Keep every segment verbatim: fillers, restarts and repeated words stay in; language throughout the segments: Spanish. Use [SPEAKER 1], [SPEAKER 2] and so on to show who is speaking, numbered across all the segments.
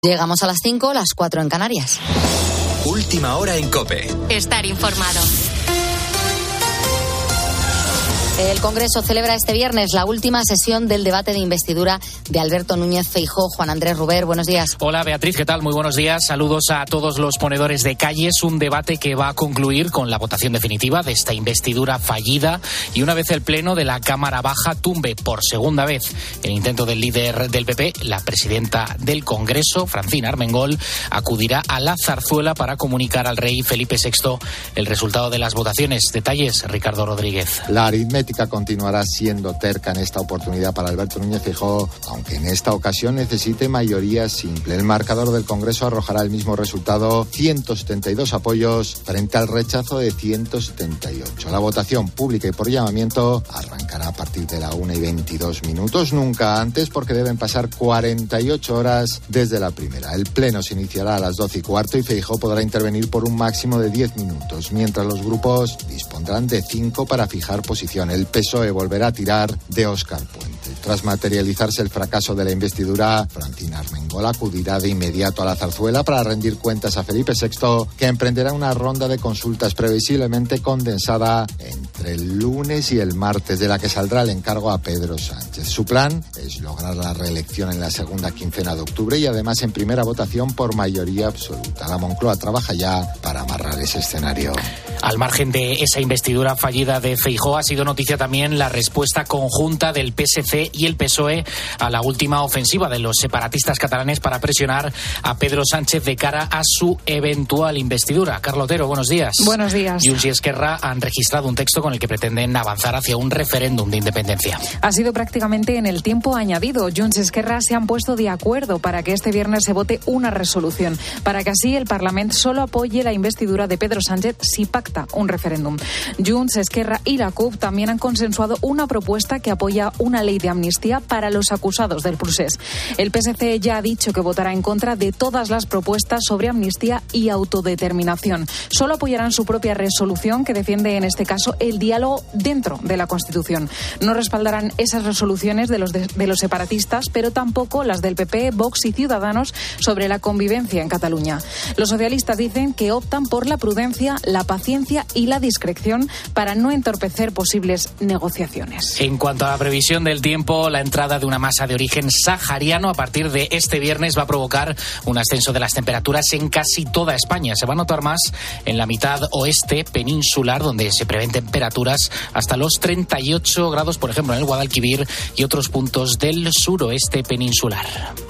[SPEAKER 1] Llegamos a las cinco, las cuatro en Canarias.
[SPEAKER 2] Última hora en COPE.
[SPEAKER 3] Estar informado.
[SPEAKER 1] El Congreso celebra este viernes la última sesión del debate de investidura de Alberto Núñez Feijóo. Juan Andrés Ruber, buenos días.
[SPEAKER 4] Hola Beatriz, ¿qué tal? Muy buenos días. Saludos a todos los ponedores de calles. Un debate que va a concluir con la votación definitiva de esta investidura fallida y una vez el Pleno de la Cámara Baja tumbe por segunda vez el intento del líder del P P, la presidenta del Congreso, Francina Armengol, acudirá a la Zarzuela para comunicar al rey Felipe sexto el resultado de las votaciones. Detalles, Ricardo Rodríguez.
[SPEAKER 5] La aritmética continuará siendo terca en esta oportunidad para Alberto Núñez Feijóo, aunque en esta ocasión necesite mayoría simple. El marcador del Congreso arrojará el mismo resultado, ciento setenta y dos apoyos frente al rechazo de ciento setenta y ocho. La votación pública y por llamamiento arrancará a partir de la una y veintidós minutos, nunca antes, porque deben pasar cuarenta y ocho horas desde la primera. El Pleno se iniciará a las doce y cuarto y Feijóo podrá intervenir por un máximo de diez minutos, mientras los grupos dispondrán de cinco para fijar posición. El P S O E volverá a tirar de Óscar Puente. Tras materializarse el fracaso de la investidura, Francina Armengol acudirá de inmediato a la Zarzuela para rendir cuentas a Felipe sexto, que emprenderá una ronda de consultas previsiblemente condensada entre el lunes y el martes, de la que saldrá el encargo a Pedro Sánchez. Su plan es lograr la reelección en la segunda quincena de octubre y además en primera votación por mayoría absoluta. La Moncloa trabaja ya para amarrar ese escenario.
[SPEAKER 4] Al margen de esa investidura fallida de Feijóo, ha sido noticia también la respuesta conjunta del P S C y el P S O E a la última ofensiva de los separatistas catalanes para presionar a Pedro Sánchez de cara a su eventual investidura. Carlos Otero, buenos días.
[SPEAKER 6] Buenos días.
[SPEAKER 4] Junts y Esquerra han registrado un texto con el que pretenden avanzar hacia un referéndum de independencia.
[SPEAKER 6] Ha sido prácticamente en el tiempo añadido. Junts y Esquerra se han puesto de acuerdo para que este viernes se vote una resolución, para que así el Parlamento solo apoye la investidura de Pedro Sánchez si pacta un referéndum. Junts, Esquerra y la CUP también han consensuado una propuesta que apoya una ley de amnistía para los acusados del procés. El P S C ya ha dicho que votará en contra de todas las propuestas sobre amnistía y autodeterminación. Solo apoyarán su propia resolución, que defiende en este caso el diálogo dentro de la Constitución. No respaldarán esas resoluciones de los, de, de los separatistas, pero tampoco las del P P, Vox y Ciudadanos sobre la convivencia en Cataluña. Los socialistas dicen que optan por la prudencia, la paciencia y la discreción para no entorpecer posibles negociaciones.
[SPEAKER 4] En cuanto a la previsión del tiempo, la entrada de una masa de origen sahariano a partir de este viernes va a provocar un ascenso de las temperaturas en casi toda España. Se va a notar más en la mitad oeste peninsular, donde se prevén temperaturas hasta los treinta y ocho grados, por ejemplo, en el Guadalquivir y otros puntos del suroeste peninsular.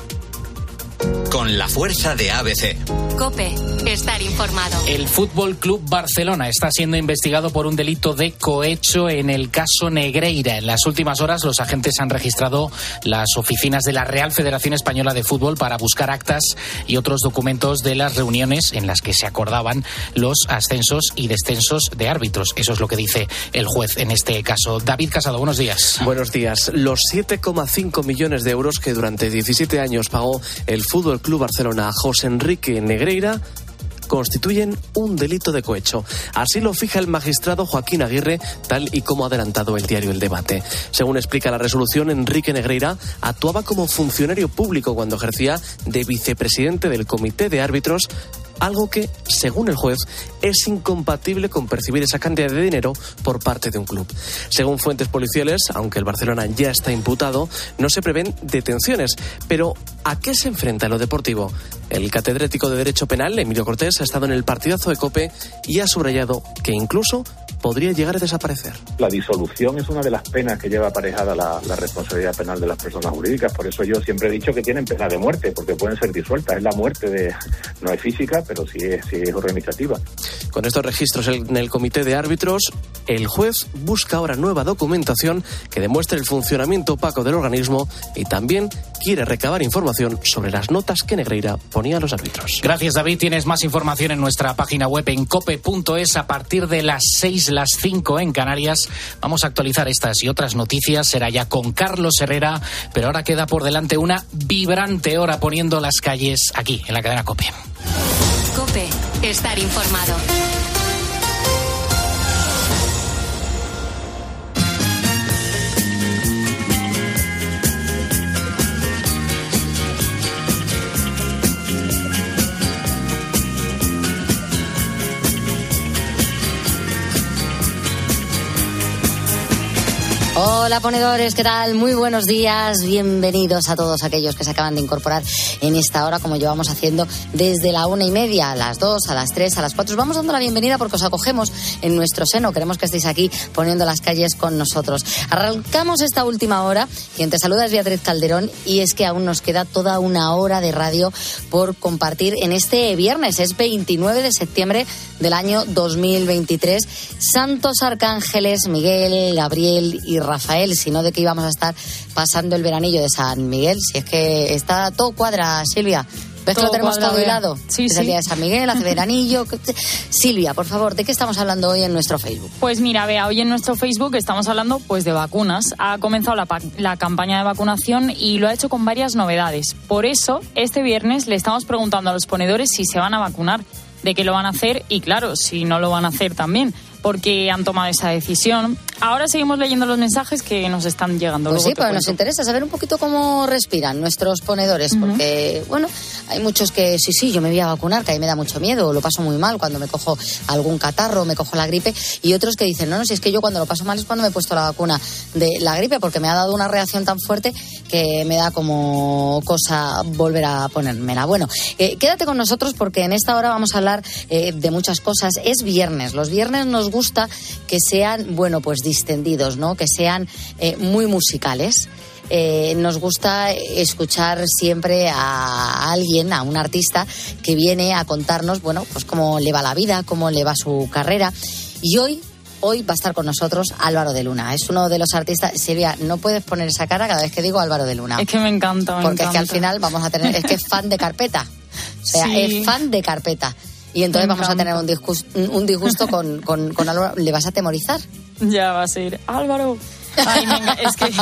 [SPEAKER 2] Con la fuerza de A B C.
[SPEAKER 3] COPE. Estar informado.
[SPEAKER 4] El Fútbol Club Barcelona está siendo investigado por un delito de cohecho en el caso Negreira. En las últimas horas, los agentes han registrado las oficinas de la Real Federación Española de Fútbol para buscar actas y otros documentos de las reuniones en las que se acordaban los ascensos y descensos de árbitros. Eso es lo que dice el juez en este caso. David Casado, buenos días.
[SPEAKER 7] Buenos días. Los siete coma cinco millones de euros que durante diecisiete años pagó el Fútbol Club Barcelona a José Enrique Negreira constituyen un delito de cohecho. Así lo fija el magistrado Joaquín Aguirre, tal y como ha adelantado el diario El Debate. Según explica la resolución, Enrique Negreira actuaba como funcionario público cuando ejercía de vicepresidente del Comité de Árbitros, algo que, según el juez, es incompatible con percibir esa cantidad de dinero por parte de un club. Según fuentes policiales, aunque el Barcelona ya está imputado, no se prevén detenciones. Pero, ¿a qué se enfrenta en lo deportivo? El catedrático de Derecho Penal, Emilio Cortés, ha estado en el partidazo de COPE y ha subrayado que incluso podría llegar a desaparecer. La disolución es una de las penas que lleva aparejada la, la responsabilidad penal de las personas jurídicas. Por eso yo siempre he dicho que tienen pena de muerte, porque pueden ser disueltas. Es la muerte de, no es física, pero sí es, sí es organizativa. Con estos registros en el Comité de Árbitros, el juez busca ahora nueva documentación que demuestre el funcionamiento opaco del organismo y también quiere recabar información sobre las notas que Negreira ponía a los árbitros.
[SPEAKER 4] Gracias, David. Tienes más información en nuestra página web en cope punto es a partir de las seis, las cinco en Canarias. Vamos a actualizar estas y otras noticias. Será ya con Carlos Herrera, pero ahora queda por delante una vibrante hora poniendo las calles aquí en la cadena COPE.
[SPEAKER 3] COPE. Estar informado.
[SPEAKER 1] Hola ponedores, ¿qué tal? Muy buenos días, bienvenidos a todos aquellos que se acaban de incorporar en esta hora, como llevamos haciendo desde la una y media, a las dos, a las tres, a las cuatro. Os vamos dando la bienvenida porque os acogemos en nuestro seno, queremos que estéis aquí poniendo las calles con nosotros. Arrancamos esta última hora, quien te saluda es Beatriz Calderón y es que aún nos queda toda una hora de radio por compartir en este viernes, es veintinueve de septiembre del año dos mil veintitrés. Santos arcángeles Miguel, Gabriel y Rafael, sino de que íbamos a estar pasando el veranillo de San Miguel, si es que está todo cuadra, Silvia. ¿Ves todo que lo tenemos todo hilado?
[SPEAKER 6] Sí,
[SPEAKER 1] es
[SPEAKER 6] sí.
[SPEAKER 1] el día de San Miguel, hace veranillo. Silvia, por favor, ¿de qué estamos hablando hoy en nuestro Facebook?
[SPEAKER 6] Pues mira, Bea, hoy en nuestro Facebook estamos hablando pues de vacunas. Ha comenzado la, la campaña de vacunación y lo ha hecho con varias novedades. Por eso, este viernes le estamos preguntando a los ponedores si se van a vacunar, de qué lo van a hacer y, claro, si no lo van a hacer también, porque han tomado esa decisión. Ahora seguimos leyendo los mensajes que nos están llegando.
[SPEAKER 1] Pues
[SPEAKER 6] Luego
[SPEAKER 1] sí,
[SPEAKER 6] te
[SPEAKER 1] pues
[SPEAKER 6] cuento.
[SPEAKER 1] nos interesa saber un poquito cómo respiran nuestros ponedores, uh-huh. porque, bueno, hay muchos que sí, sí, yo me voy a vacunar, que a mí me da mucho miedo, lo paso muy mal cuando me cojo algún catarro, me cojo la gripe, y otros que dicen, no, no, si es que yo cuando lo paso mal es cuando me he puesto la vacuna de la gripe, porque me ha dado una reacción tan fuerte que me da como cosa volver a ponérmela. Bueno, eh, quédate con nosotros porque en esta hora vamos a hablar eh, de muchas cosas. Es viernes, los viernes nos gusta que sean, bueno, pues distendidos, ¿no? Que sean eh, muy musicales. Eh, nos gusta escuchar siempre a alguien, a un artista que viene a contarnos, bueno, pues cómo le va la vida, cómo le va su carrera. Y hoy, hoy va a estar con nosotros Álvaro de Luna. Es uno de los artistas. Silvia, no puedes poner esa cara cada vez que digo Álvaro de Luna.
[SPEAKER 6] Es que me encanta, me
[SPEAKER 1] Porque
[SPEAKER 6] encanta.
[SPEAKER 1] es que al final vamos a tener, es que es fan de Carpeta. O sea,
[SPEAKER 6] Sí.
[SPEAKER 1] es fan de Carpeta. Y entonces
[SPEAKER 6] Me
[SPEAKER 1] vamos a tener un disgusto, un disgusto con, con, con Álvaro. ¿Le vas a atemorizar?
[SPEAKER 6] Ya va a ser Álvaro. Ay, venga, es que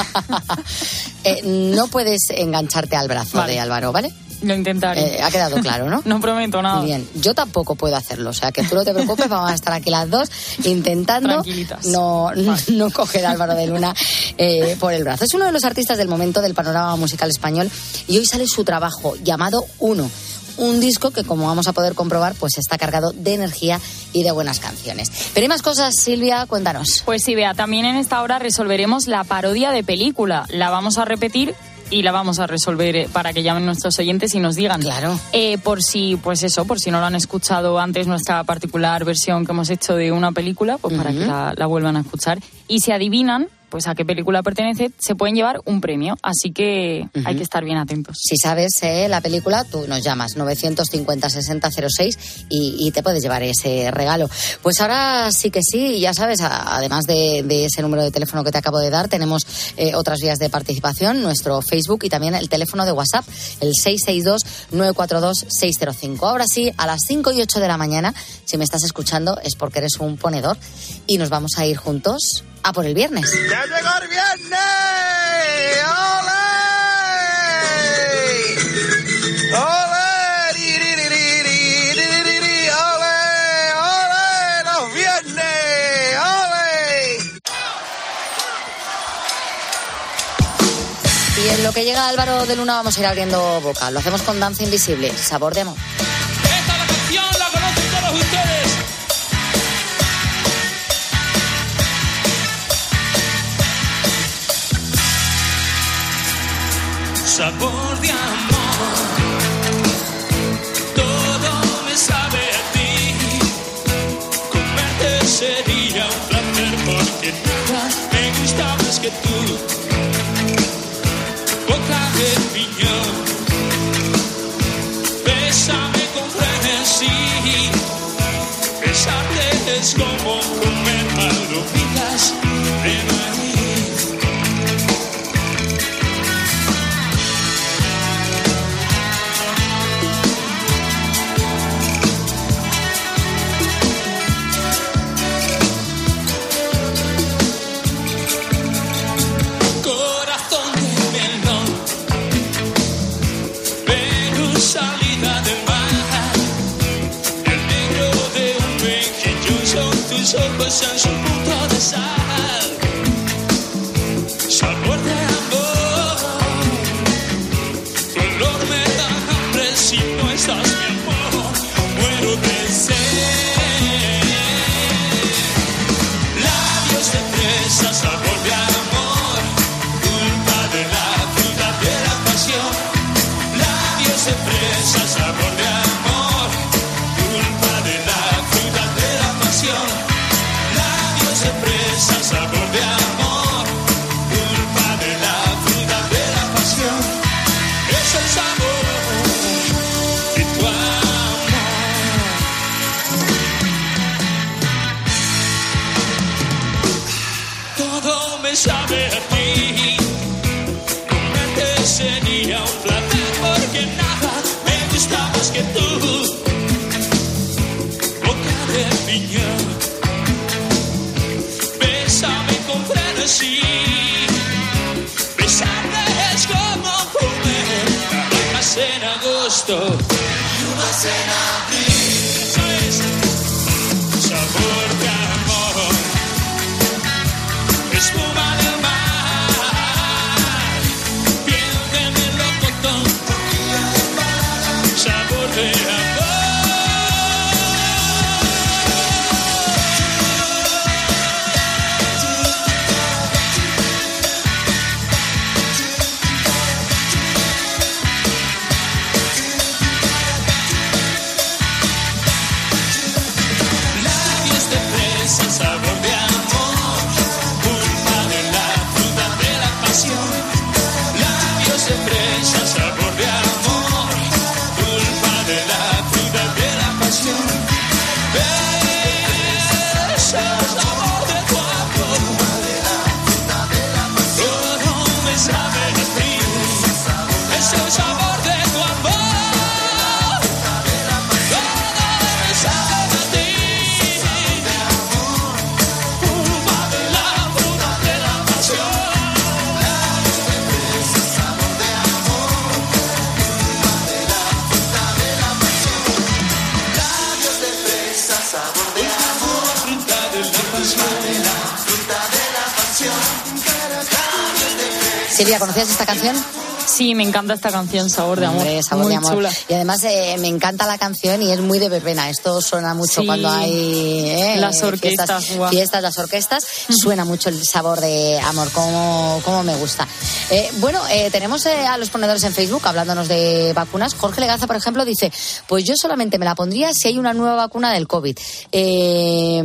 [SPEAKER 1] eh, no puedes engancharte al brazo
[SPEAKER 6] vale.
[SPEAKER 1] de Álvaro, ¿vale?
[SPEAKER 6] Lo intentaré.
[SPEAKER 1] Eh, ha quedado claro, ¿no?
[SPEAKER 6] No prometo nada.
[SPEAKER 1] Bien, yo tampoco puedo hacerlo, o sea que tú no te preocupes, vamos a estar aquí las dos intentando
[SPEAKER 6] Tranquilitas.
[SPEAKER 1] no,
[SPEAKER 6] vale.
[SPEAKER 1] no coger a Álvaro de Luna eh, por el brazo. Es uno de los artistas del momento del panorama musical español y hoy sale su trabajo llamado Uno. Un disco que, como vamos a poder comprobar, pues está cargado de energía y de buenas canciones. Pero hay más cosas, Silvia, cuéntanos.
[SPEAKER 6] Pues sí, Bea, también en esta hora resolveremos la parodia de película. La vamos a repetir y la vamos a resolver para que llamen nuestros oyentes y nos digan.
[SPEAKER 1] Claro.
[SPEAKER 6] Eh, por si, pues eso, por si no lo han escuchado antes, nuestra particular versión que hemos hecho de una película, pues uh-huh. para que la, la vuelvan a escuchar. Y si adivinan pues a qué película pertenece, se pueden llevar un premio. Así que uh-huh. hay que estar bien atentos.
[SPEAKER 1] Si sabes eh, la película, tú nos llamas nueve cincuenta sesenta cero seis y, y te puedes llevar ese regalo. Pues ahora sí que sí, ya sabes, a, además de, de ese número de teléfono que te acabo de dar, tenemos eh, otras vías de participación, nuestro Facebook y también el teléfono de WhatsApp, el seis seis dos nueve cuatro dos seis cero cinco. Ahora sí, a las cinco y ocho de la mañana, si me estás escuchando, es porque eres un ponedor y nos vamos a ir juntos a por el viernes.
[SPEAKER 8] ¡Ya llegó el viernes! ¡Ole! ¡Ole! ¡Ri, ri, ri, ri, ri, ri, ri, ri! ¡Ole! ¡Ole! ¡Los viernes! ¡Ole!
[SPEAKER 1] Y en lo que llega Álvaro de Luna vamos a ir abriendo boca. Lo hacemos con Danza Invisible, Sabor de Amor.
[SPEAKER 9] Esta es la canción, la conocen todos ustedes. Sabor de amor, todo me sabe a ti. Comerte sería un placer porque nada me gusta más que tú. Boca de piñón, bésame con frenesí. Besarte es como comer palomitas de maíz. Tus ojos en su punto de sal, sabor de amor, tu olor me da hambre si no estás mi amor, muero de sed, labios de fresa, sabor de amor, fresa, sabor de amor, culpa de la fruta de la pasión. Labios de fresa, sabor de amor, culpa de la fruta de la pasión. Es el sabor de tu amor. Todo me sabe a ti. Sería un placer porque nada me gusta más que tú. Boca de piña, bésame con frenesí. Besarte es como comer naranjas en agosto y uvas en abril. Eso es sabor de amor, espuma del mar. Sabor de amor. Labios de fresa, sabor de amor, culpa de la fruta de la pasión. Labios de fresa, sabor de amor.
[SPEAKER 1] Silvia, ¿conocías esta canción?
[SPEAKER 10] Sí, me encanta esta canción, Sabor de Amor.
[SPEAKER 1] Hombre, Sabor
[SPEAKER 10] muy
[SPEAKER 1] de Amor.
[SPEAKER 10] Chula.
[SPEAKER 1] Y además eh, me encanta la canción y es muy de verbena. Esto suena mucho
[SPEAKER 10] sí.
[SPEAKER 1] cuando hay eh,
[SPEAKER 10] las orquestas,
[SPEAKER 1] fiestas, fiestas, las orquestas. Suena mucho el Sabor de Amor, como, como me gusta. Eh, bueno, eh, tenemos eh, a los ponedores en Facebook hablándonos de vacunas. Jorge Legaza, por ejemplo, dice, pues yo solamente me la pondría si hay una nueva vacuna del COVID. Eh,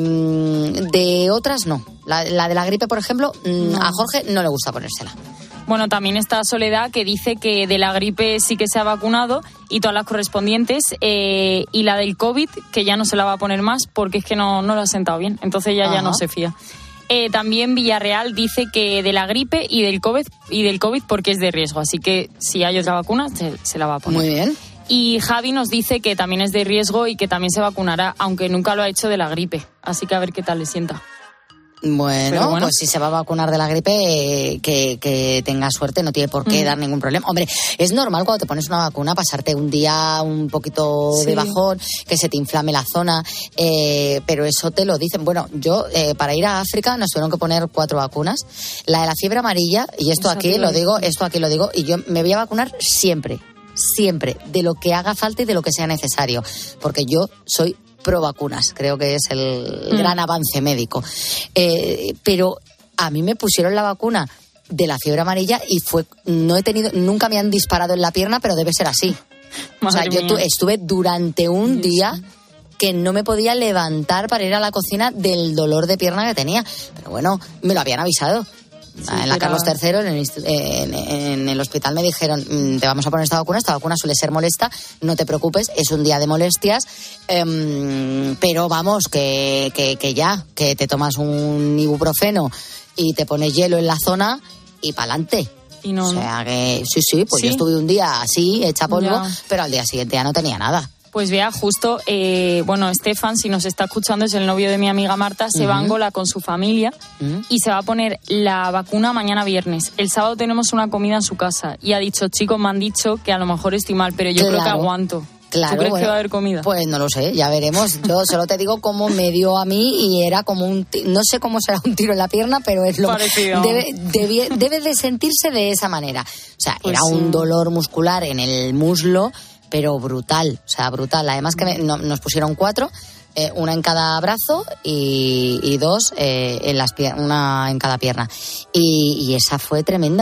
[SPEAKER 1] de otras no. La, la de la gripe, por ejemplo, no. A Jorge no le gusta ponérsela.
[SPEAKER 10] Bueno, también está Soledad, que dice que de la gripe sí que se ha vacunado y todas las correspondientes, eh, y la del COVID, que ya no se la va a poner más porque es que no, no lo ha sentado bien, entonces ella ya no se fía. Eh, también Villarreal dice que de la gripe y del COVID y del COVID porque es de riesgo, así que si hay otra vacuna se, se la va a poner.
[SPEAKER 1] Muy bien.
[SPEAKER 10] Y Javi nos dice que también es de riesgo y que también se vacunará, aunque nunca lo ha hecho de la gripe, así que a ver qué tal le sienta.
[SPEAKER 1] Bueno, bueno, pues si se va a vacunar de la gripe, eh, que, que tenga suerte, no tiene por qué mm. dar ningún problema. Hombre, es normal cuando te pones una vacuna pasarte un día un poquito sí. de bajón, que se te inflame la zona, eh, pero eso te lo dicen. Bueno, yo eh, para ir a África nos tuvieron que poner cuatro vacunas. La de la fiebre amarilla, y esto Esa aquí lo digo, esto aquí lo digo, y yo me voy a vacunar siempre, siempre, de lo que haga falta y de lo que sea necesario, porque yo soy pro vacunas, creo que es el mm. gran avance médico. Eh, pero a mí me pusieron la vacuna de la fiebre amarilla y fue, no he tenido, nunca me han disparado en la pierna, pero debe ser así. Madre o sea, yo tu, estuve durante un sí, día sí. que no me podía levantar para ir a la cocina del dolor de pierna que tenía. Pero bueno, me lo habían avisado. Sí, en la Carlos tercero, en el, en, en el hospital me dijeron, te vamos a poner esta vacuna, esta vacuna suele ser molesta, no te preocupes, es un día de molestias, eh, pero vamos, que, que, que ya, que te tomas un ibuprofeno y te pones hielo en la zona y pa'lante.
[SPEAKER 10] Y no,
[SPEAKER 1] o sea que, sí, sí, pues ¿Sí? yo estuve un día así, hecha polvo, ya. pero al día siguiente ya no tenía nada.
[SPEAKER 10] Pues vea, justo, eh, bueno, Estefan, si nos está escuchando, es el novio de mi amiga Marta, se uh-huh. va a Angola con su familia uh-huh. y se va a poner la vacuna mañana viernes. El sábado tenemos una comida en su casa y ha dicho, chicos, me han dicho que a lo mejor estoy mal, pero yo claro. creo que aguanto.
[SPEAKER 1] Claro,
[SPEAKER 10] ¿Tú crees
[SPEAKER 1] bueno,
[SPEAKER 10] que va a haber comida?
[SPEAKER 1] Pues no lo sé, ya veremos. Yo solo te digo cómo me dio a mí y era como un... T- no sé cómo será un tiro en la pierna, pero es lo...
[SPEAKER 10] Parecido.
[SPEAKER 1] Debe, debe, debe de sentirse de esa manera. O sea, pues era sí. un dolor muscular en el muslo, pero brutal, o sea, brutal. Además que me, no, nos pusieron cuatro, eh, una en cada brazo y, y dos eh, en las pier- una en cada pierna. Y, y esa fue tremenda.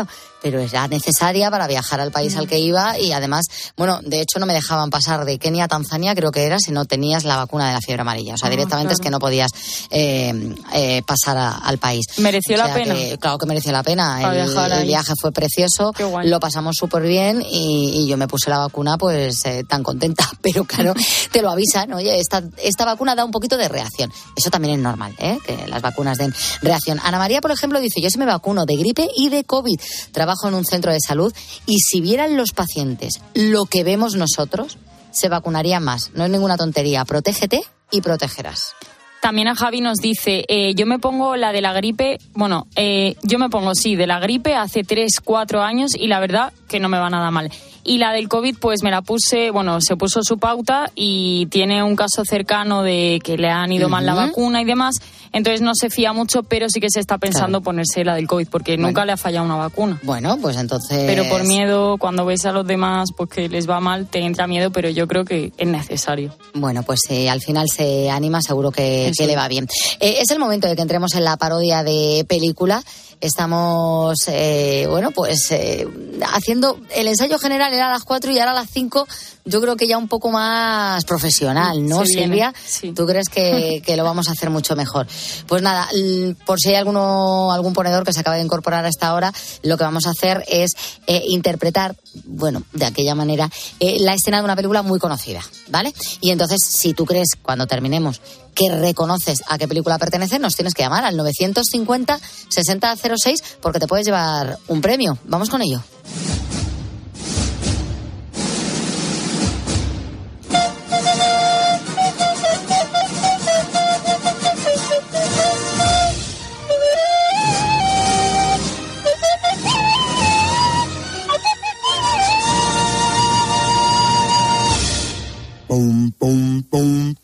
[SPEAKER 1] pero era necesaria para viajar al país al que iba y además, bueno, de hecho no me dejaban pasar de Kenia a Tanzania, creo que era, si no tenías la vacuna de la fiebre amarilla. O sea, ah, directamente claro. Es que no podías eh, eh, pasar a, al país.
[SPEAKER 10] ¿Mereció
[SPEAKER 1] o sea
[SPEAKER 10] la pena?
[SPEAKER 1] Que, claro que mereció la pena. El, el viaje fue precioso, lo pasamos súper bien y, y yo me puse la vacuna pues eh, tan contenta, pero claro, te lo avisan, oye, esta, esta vacuna da un poquito de reacción. Eso también es normal, ¿eh? Que las vacunas den reacción. Ana María, por ejemplo, dice, yo sí me vacuno de gripe y de COVID. Trabajo en un centro de salud y si vieran los pacientes lo que vemos nosotros, se vacunarían más. No es ninguna tontería. Protégete y protegerás.
[SPEAKER 10] También a Javi nos dice, eh, yo me pongo la de la gripe, bueno, eh, yo me pongo, sí, de la gripe hace tres, cuatro años y la verdad que no me va nada mal. Y la del COVID, pues me la puse, bueno, se puso su pauta y tiene un caso cercano de que le han ido uh-huh. mal la vacuna y demás. Entonces no se fía mucho, pero sí que se está pensando claro. ponerse la del COVID, porque bueno. nunca le ha fallado una vacuna.
[SPEAKER 1] Bueno, pues entonces...
[SPEAKER 10] Pero por miedo, cuando ves a los demás, pues que les va mal, te entra miedo, pero yo creo que es necesario.
[SPEAKER 1] Bueno, pues eh, al final se anima, seguro que, que le va bien. Eh, es el momento de que entremos en la parodia de película. Estamos, eh, bueno, pues eh, haciendo el ensayo general, era a las cuatro y ahora a las cinco, yo creo que ya un poco más profesional, ¿no, sí, Silvia? Sí. ¿Tú crees que, que lo vamos a hacer mucho mejor? Pues nada, por si hay alguno, algún ponedor que se acaba de incorporar a esta hora, lo que vamos a hacer es eh, interpretar, bueno, de aquella manera, eh, la escena de una película muy conocida, ¿vale? Y entonces, si tú crees, cuando terminemos, que reconoces a qué película pertenece, nos tienes que llamar al novecientos cincuenta sesenta cero seis porque te puedes llevar un premio. Vamos con ello.
[SPEAKER 11] Pum, pum, pum.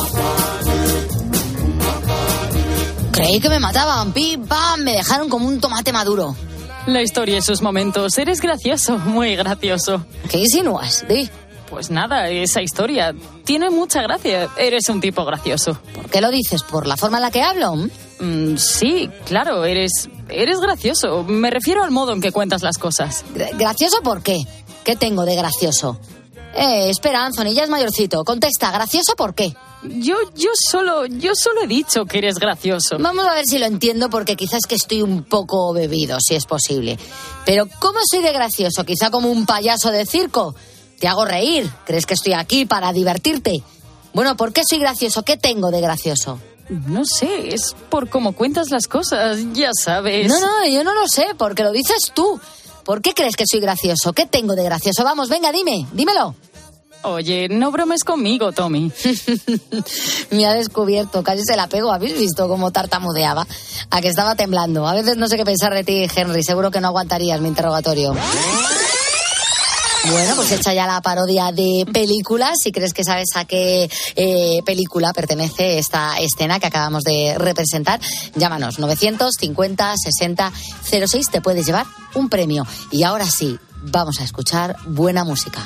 [SPEAKER 1] Creí que me mataban, pim, pam, me dejaron como un tomate maduro.
[SPEAKER 10] La historia y sus momentos. Eres gracioso, muy gracioso.
[SPEAKER 1] ¿Qué insinúas? Di.
[SPEAKER 10] Pues nada, esa historia tiene mucha gracia. Eres un tipo gracioso.
[SPEAKER 1] ¿Por qué lo dices? ¿Por la forma en la que hablo?
[SPEAKER 10] Mm, sí, claro, eres, eres gracioso. Me refiero al modo en que cuentas las cosas.
[SPEAKER 1] ¿Gracioso por qué? ¿Qué tengo de gracioso? Eh, espera, Anthony, ya es mayorcito. Contesta, ¿gracioso por qué?
[SPEAKER 10] Yo, yo solo, yo solo he dicho que eres gracioso.
[SPEAKER 1] Vamos a ver si lo entiendo, porque quizás que estoy un poco bebido, si es posible. Pero ¿cómo soy de gracioso? ¿Quizá como un payaso de circo? ¿Te hago reír? ¿Crees que estoy aquí para divertirte? Bueno, ¿por qué soy gracioso? ¿Qué tengo de gracioso?
[SPEAKER 10] No sé, es por cómo cuentas las cosas, ya sabes.
[SPEAKER 1] No, no, yo no lo sé, porque lo dices tú. ¿Por qué crees que soy gracioso? ¿Qué tengo de gracioso? Vamos, venga, dime, dímelo.
[SPEAKER 10] Oye, no bromes conmigo, Tommy.
[SPEAKER 1] Me ha descubierto, casi se la pego. ¿Habéis visto cómo tartamudeaba? A que estaba temblando. A veces no sé qué pensar de ti, Henry. Seguro que no aguantarías mi interrogatorio. Bueno, pues hecha ya la parodia de películas. Si crees que sabes a qué eh, película pertenece esta escena que acabamos de representar, llámanos novecientos cincuenta sesenta cero seis. Te puedes llevar un premio. Y ahora sí, vamos a escuchar buena música.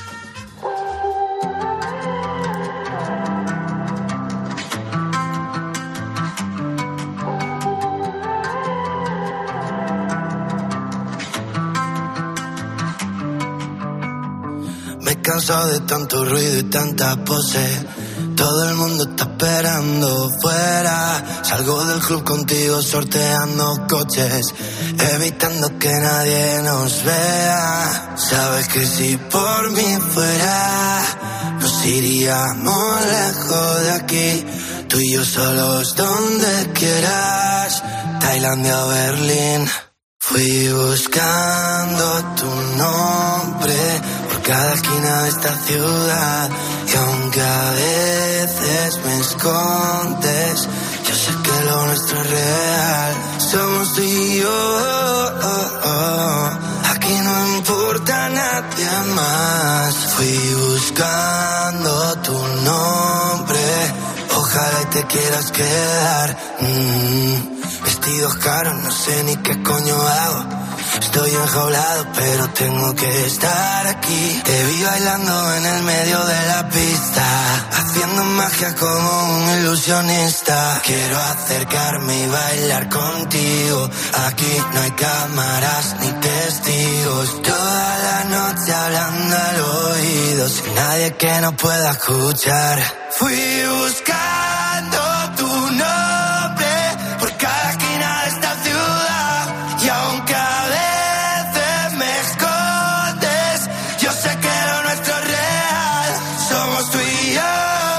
[SPEAKER 11] Me he cansado de tanto ruido y tanta pose. Todo el mundo está esperando fuera. Salgo del club contigo sorteando coches, evitando que nadie nos vea. Sabes que si por mí fuera, nos iríamos lejos de aquí. Tú y yo solos donde quieras, Tailandia o Berlín. Fui buscando tu nombre por cada esquina de esta ciudad, y aunque a veces me escondes, yo sé que lo nuestro es real. Somos tú y yo, oh, oh, oh. Aquí no importa nadie más. Fui buscando tu nombre, ojalá y te quieras quedar. mm. Vestidos caros, no sé ni qué coño hago. Estoy enjaulado, pero tengo que estar aquí. Te vi bailando en el medio de la pista, haciendo magia como un ilusionista. Quiero acercarme y bailar contigo. Aquí no hay cámaras ni testigos. Toda la noche hablando al oído, sin nadie que nos pueda escuchar. Fui buscando tu nombre por cada esquina de esta ciudad. Y aunque a veces me escondes, yo sé que lo nuestro es real. Somos tú y yo.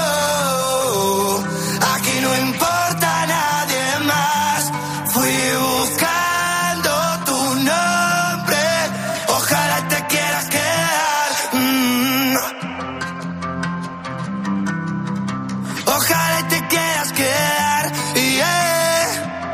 [SPEAKER 11] Aquí no importa nadie más. Fui buscando tu nombre. Ojalá te quieras quedar. Mm. Ojalá te quieras quedar. Yeah.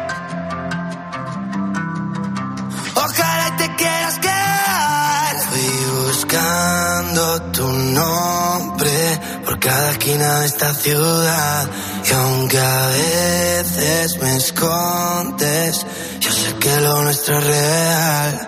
[SPEAKER 11] Ojalá te quieras quedar. Fui buscando tu nombre por cada esquina de esta ciudad. Y aunque a veces me escondes, yo sé que lo nuestro es real.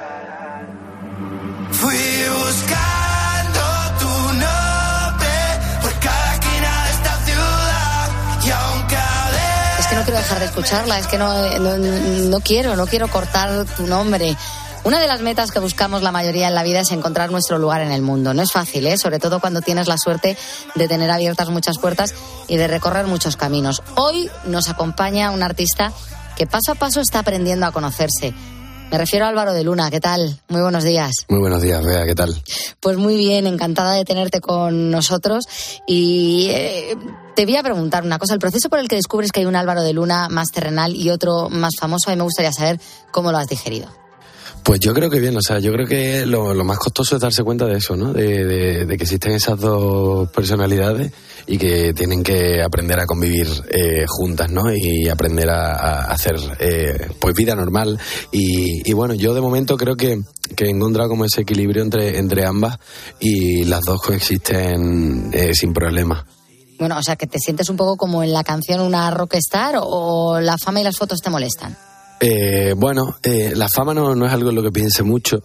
[SPEAKER 11] Fui buscando tu nombre por cada esquina de esta ciudad. Y aunque a veces...
[SPEAKER 1] Es que no quiero dejar de escucharla, es que no, no, no quiero, no quiero cortar tu nombre. Una de las metas que buscamos la mayoría en la vida es encontrar nuestro lugar en el mundo. No es fácil, ¿eh? Sobre todo cuando tienes la suerte de tener abiertas muchas puertas y de recorrer muchos caminos. Hoy nos acompaña un artista que paso a paso está aprendiendo a conocerse. Me refiero a Álvaro de Luna. ¿Qué tal? Muy buenos días.
[SPEAKER 12] Muy buenos días, Bea, ¿qué tal?
[SPEAKER 1] Pues muy bien, encantada de tenerte con nosotros. Y eh, te voy a preguntar una cosa. El proceso por el que descubres que hay un Álvaro de Luna más terrenal y otro más famoso, a mí me gustaría saber cómo lo has digerido.
[SPEAKER 12] Pues yo creo que bien, o sea, yo creo que lo, lo más costoso es darse cuenta de eso, ¿no? De, de, de que existen esas dos personalidades y que tienen que aprender a convivir eh, juntas, ¿no? Y aprender a, a hacer, eh, pues, vida normal. Y, y bueno, yo de momento creo que, que he encontrado como ese equilibrio entre, entre ambas y las dos coexisten eh, sin problema.
[SPEAKER 1] Bueno, o sea, que te sientes un poco como en la canción una rockstar o la fama y las fotos te molestan.
[SPEAKER 12] Eh, bueno, eh, la fama no, no es algo en lo que piense mucho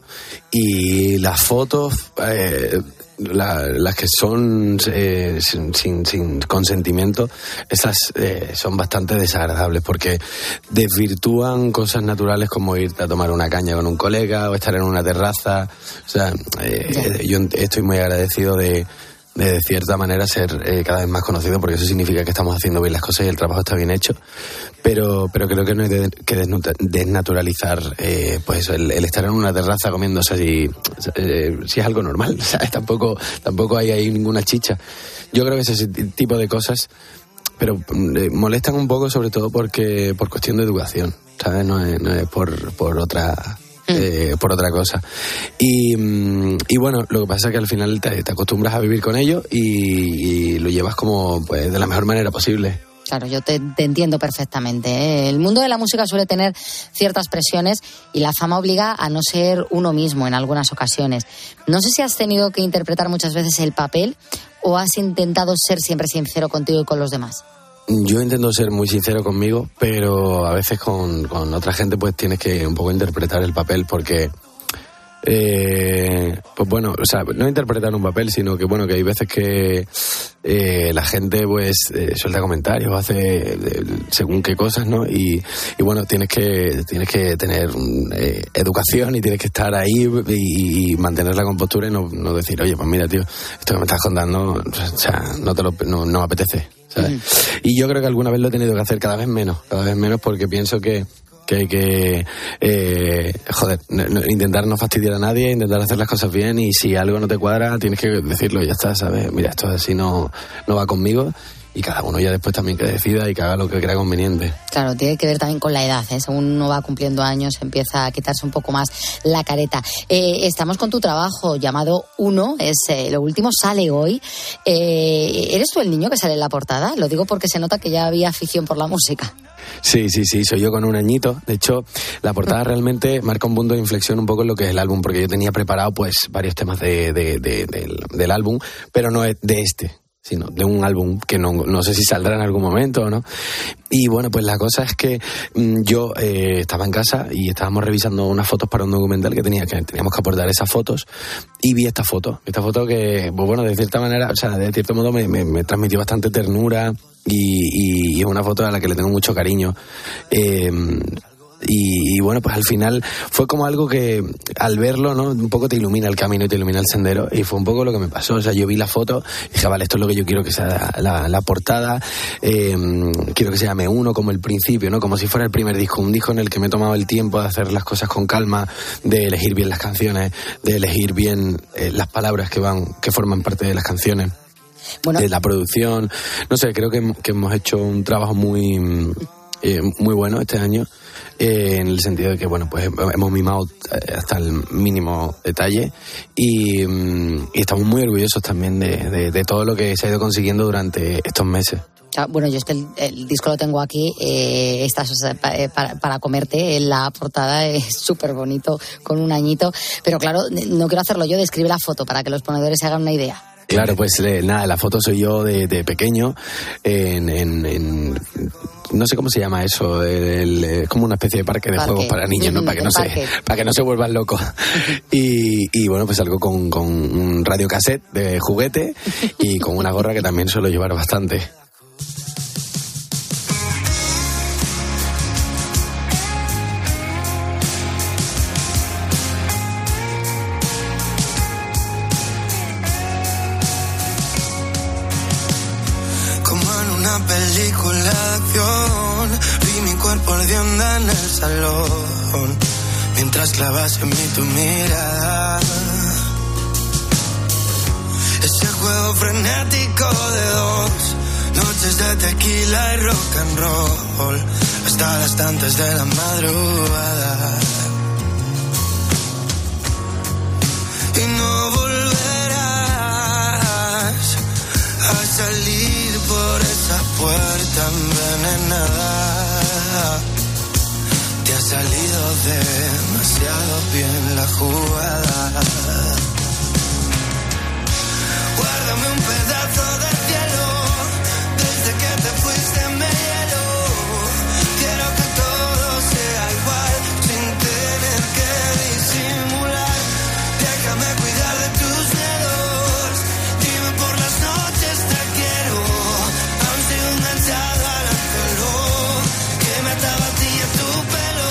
[SPEAKER 12] y las fotos, eh, la, las que son eh, sin, sin, sin consentimiento, esas eh, son bastante desagradables porque desvirtúan cosas naturales como irte a tomar una caña con un colega o estar en una terraza. O sea, eh, yo estoy muy agradecido de... de cierta manera ser eh, cada vez más conocido porque eso significa que estamos haciendo bien las cosas y el trabajo está bien hecho, pero pero creo que no hay de, que desnaturalizar eh, pues el, el estar en una terraza comiéndose así, eh, si es algo normal, ¿sabes? Tampoco, tampoco hay ahí ninguna chicha. Yo creo que ese tipo de cosas, pero eh, molestan un poco sobre todo porque por cuestión de educación, ¿sabes? No es, no es por, por otra... Eh, por otra cosa. Y, y bueno, lo que pasa es que al final te, te acostumbras a vivir con ello y, y lo llevas como pues de la mejor manera posible.
[SPEAKER 1] Claro, yo te, te entiendo perfectamente, ¿eh? El mundo de la música suele tener ciertas presiones y la fama obliga a no ser uno mismo en algunas ocasiones. No sé si has tenido que interpretar muchas veces el papel o has intentado ser siempre sincero contigo y con los demás.
[SPEAKER 12] Yo intento ser muy sincero conmigo, pero a veces con, con otra gente pues tienes que un poco interpretar el papel porque, eh, pues bueno, o sea, no interpretar un papel, sino que bueno, que hay veces que eh, la gente pues eh, suelta comentarios, hace eh, según qué cosas, ¿no? Y, y bueno, tienes que tienes que tener eh, educación y tienes que estar ahí y, y mantener la compostura y no, no decir, oye, pues mira, tío, esto que me estás contando, o sea, no te lo, no, no me apetece. ¿Sabes? Mm. Y yo creo que alguna vez lo he tenido que hacer cada vez menos, cada vez menos porque pienso que, que hay que, eh, joder, no, no, intentar no fastidiar a nadie, intentar hacer las cosas bien y si algo no te cuadra tienes que decirlo y ya está, ¿sabes? Mira, esto así no, no va conmigo. Y cada uno ya después también que decida y que haga lo que crea conveniente.
[SPEAKER 1] Claro, tiene que ver también con la edad, ¿eh? Según uno va cumpliendo años empieza a quitarse un poco más la careta. Eh, estamos con tu trabajo llamado Uno, es eh, lo último, sale hoy. Eh, ¿Eres tú el niño que sale en la portada? Lo digo porque se nota que ya había afición por la música.
[SPEAKER 12] Sí, sí, sí, soy yo con un añito. De hecho, la portada realmente marca un punto de inflexión un poco en lo que es el álbum, porque yo tenía preparado pues varios temas de, de, de, del, del álbum, pero no de este. sino de un álbum que no, no sé si saldrá en algún momento o no. Y bueno, pues la cosa es que mmm, yo eh, estaba en casa y estábamos revisando unas fotos para un documental que tenía, que teníamos que aportar esas fotos, y vi esta foto, esta foto que, pues bueno, de cierta manera, o sea, de cierto modo me, me, me transmitió bastante ternura y, y, y es una foto a la que le tengo mucho cariño. Eh, Y, y bueno, pues al final fue como algo que al verlo, ¿no? Un poco te ilumina el camino y te ilumina el sendero, y fue un poco lo que me pasó. O sea, yo vi la foto y dije, vale, esto es lo que yo quiero que sea la, la, la portada, eh, quiero que se llame Uno, como el principio, ¿no? Como si fuera el primer disco, un disco en el que me he tomado el tiempo de hacer las cosas con calma, de elegir bien las canciones, de elegir bien eh, las palabras que van, que forman parte de las canciones. Bueno. De la producción, no sé, creo que, que hemos hecho un trabajo muy... Eh, muy bueno este año, eh, en el sentido de que, bueno, pues hemos mimado hasta el mínimo detalle y, y estamos muy orgullosos también de, de, de todo lo que se ha ido consiguiendo durante estos meses.
[SPEAKER 1] Ah, bueno, yo es que el, el disco lo tengo aquí, eh, estás, eh, para, para comerte, la portada es súper bonito, con un añito, pero claro, no quiero hacerlo yo, describe la foto para que los ponedores se hagan una idea.
[SPEAKER 12] Claro, pues eh, nada, la foto soy yo de, de pequeño, en, en, en no sé cómo se llama eso, el, el, es como una especie de parque de parque. juegos para niños, ¿no? Para que no se, para que no se vuelvan locos. Y, y bueno, pues algo con, con un radiocassette de juguete y con una gorra que también suelo llevar bastante.
[SPEAKER 11] Película de acción, vi mi cuerpo ardiendo en el salón, mientras clavas en mí tu mirada. Ese juego frenético de dos noches de tequila y rock and roll, hasta las tantas de la madrugada. Y no volverás a salir por esa puerta envenenada. Te ha salido demasiado bien la jugada. Guárdame un pedazo de cielo, desde que te fuiste me hielo. Quiero que todo sea igual, sin tener que disimular. Déjame cuidar de tus miedos, dime por las noches te quiero. Aún sigo enganchado al anzuelo que me ataba a ti y a tu pelo.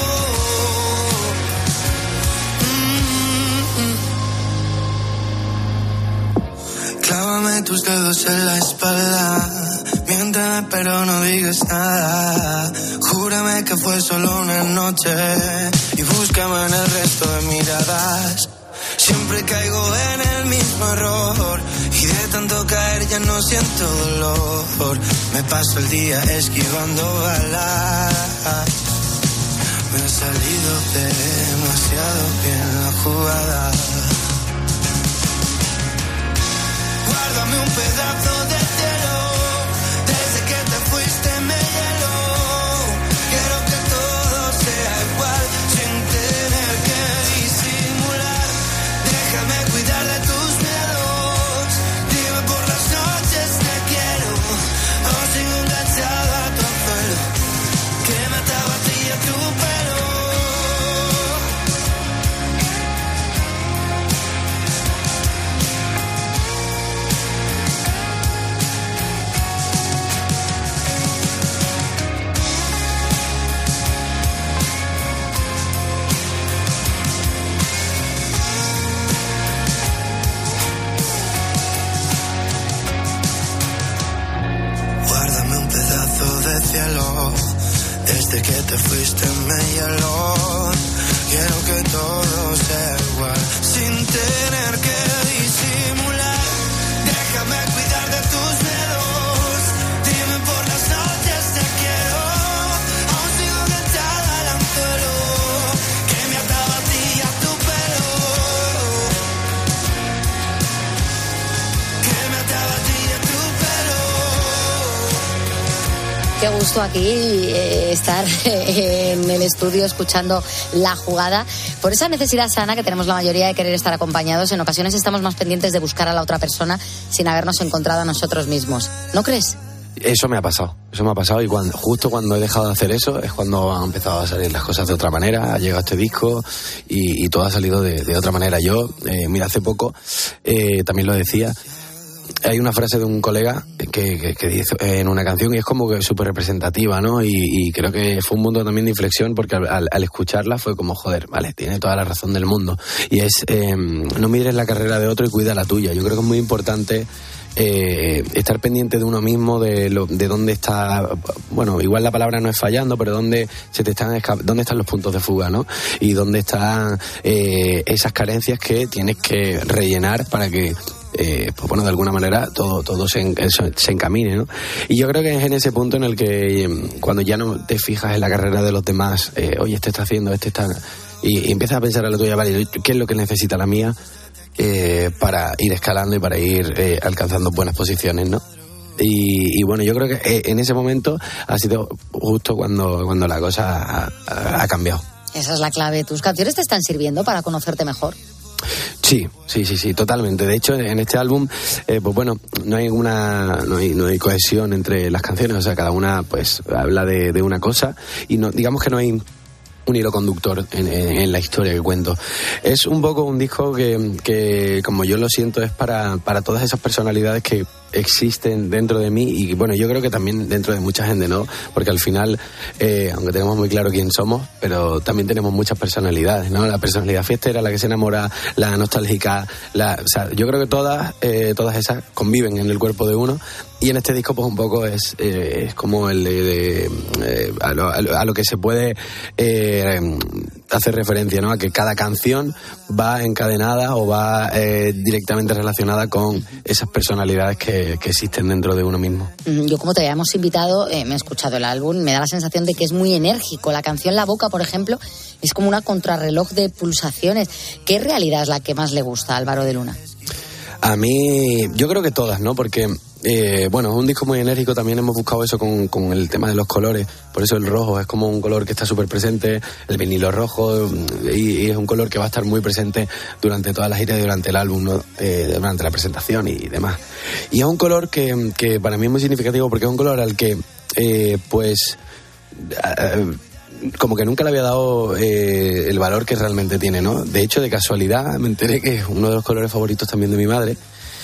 [SPEAKER 11] Mm-hmm. Clávame tus dedos en la espalda, miénteme pero no digas nada. Júrame que fue solo una noche y búscame en el resto de miradas. Siempre caigo en el mismo error y de tanto caer ya no siento dolor. Me paso el día esquivando balas. Me ha salido demasiado bien la jugada. Guárdame un pedazo de cielo, desde que te fuiste me hielo. Quiero que todo sea igual, sin tener que disimular. Déjame cuidar de tus miedos, dime por las noches te quiero. Aún sigo enganchado a tu anzuelo que me ataba a ti y a tu pelo. Guárdame un pedazo de cielo, desde que te fuiste me hielo. Quiero que todo sea igual, sin tener que disimular. Déjame cuidar de tus miedos, dime por las noches te quiero. Aún sigo enganchada al anzuelo que me ataba a ti y a tu pelo. Que me ataba a ti y a tu pelo.
[SPEAKER 1] Qué gusto aquí eh, estar eh, en el estudio escuchando la jugada. Por esa necesidad sana que tenemos la mayoría de querer estar acompañados, en ocasiones estamos más pendientes de buscar a la otra persona sin habernos encontrado a nosotros mismos. ¿No crees?
[SPEAKER 12] Eso me ha pasado, eso me ha pasado y cuando, justo cuando he dejado de hacer eso es cuando han empezado a salir las cosas de otra manera, ha llegado este disco y, y todo ha salido de, de otra manera. Yo, eh, mira, hace poco eh, también lo decía, hay una frase de un colega que, que, que dice en una canción y es como que súper representativa, ¿no? Y, y creo que fue un mundo también de inflexión porque al, al, al escucharla fue como, joder, vale, tiene toda la razón del mundo. Y es, eh, no mires la carrera de otro y cuida la tuya. Yo creo que es muy importante Eh, estar pendiente de uno mismo, de lo, de dónde está, bueno, igual la palabra no es fallando, pero dónde se te están esca- dónde están los puntos de fuga, ¿no? Y dónde están eh, esas carencias que tienes que rellenar para que eh, pues bueno, de alguna manera todo, todo se, en, se encamine, ¿no? Y yo creo que es en ese punto en el que eh, cuando ya no te fijas en la carrera de los demás, eh, oye, este está haciendo, este está, y, y empiezas a pensar a la tuya, vale, ¿qué es lo que necesita la mía? Eh, para ir escalando y para ir eh, alcanzando buenas posiciones, ¿no? Y, y bueno, yo creo que eh, en ese momento ha sido justo cuando, cuando la cosa ha, ha, ha cambiado.
[SPEAKER 1] Esa es la clave. ¿Tus canciones te están sirviendo para conocerte mejor?
[SPEAKER 12] Sí, sí, sí, sí, totalmente. De hecho, en este álbum, eh, pues bueno, no hay una, no hay, no hay cohesión entre las canciones, o sea, cada una pues habla de, de una cosa y no, digamos que no hay un hilo conductor en, en, en la historia que cuento. Es un poco un disco que, que como yo lo siento, es para, para todas esas personalidades que existen dentro de mí y bueno, yo creo que también dentro de mucha gente, ¿no? Porque al final, eh, aunque tenemos muy claro quién somos, pero también tenemos muchas personalidades, ¿no? La personalidad fiestera, la que se enamora, la nostálgica, la, o sea, yo creo que todas, eh, todas esas conviven en el cuerpo de uno y en este disco pues un poco es, eh, es como el de, de eh, a, lo, a lo que se puede eh, hacer referencia, ¿no? A que cada canción va encadenada o va eh, directamente relacionada con esas personalidades que que existen dentro de uno mismo.
[SPEAKER 1] Yo, como te habíamos invitado, eh, me he escuchado el álbum, me da la sensación de que es muy enérgico. La canción La Boca, por ejemplo, es como una contrarreloj de pulsaciones. ¿Qué realidad es la que más le gusta a Álvaro de Luna?
[SPEAKER 12] A mí, yo creo que todas, ¿no? Porque, eh, bueno, es un disco muy enérgico, también hemos buscado eso con, con el tema de los colores, por eso el rojo es como un color que está súper presente, el vinilo rojo, y, y es un color que va a estar muy presente durante toda la gira y durante el álbum, ¿no? Eh, durante la presentación y demás. Y es un color que, que para mí es muy significativo porque es un color al que, eh, pues... Eh, como que nunca le había dado eh, el valor que realmente tiene, ¿no? De hecho, de casualidad me enteré que es uno de los colores favoritos también de mi madre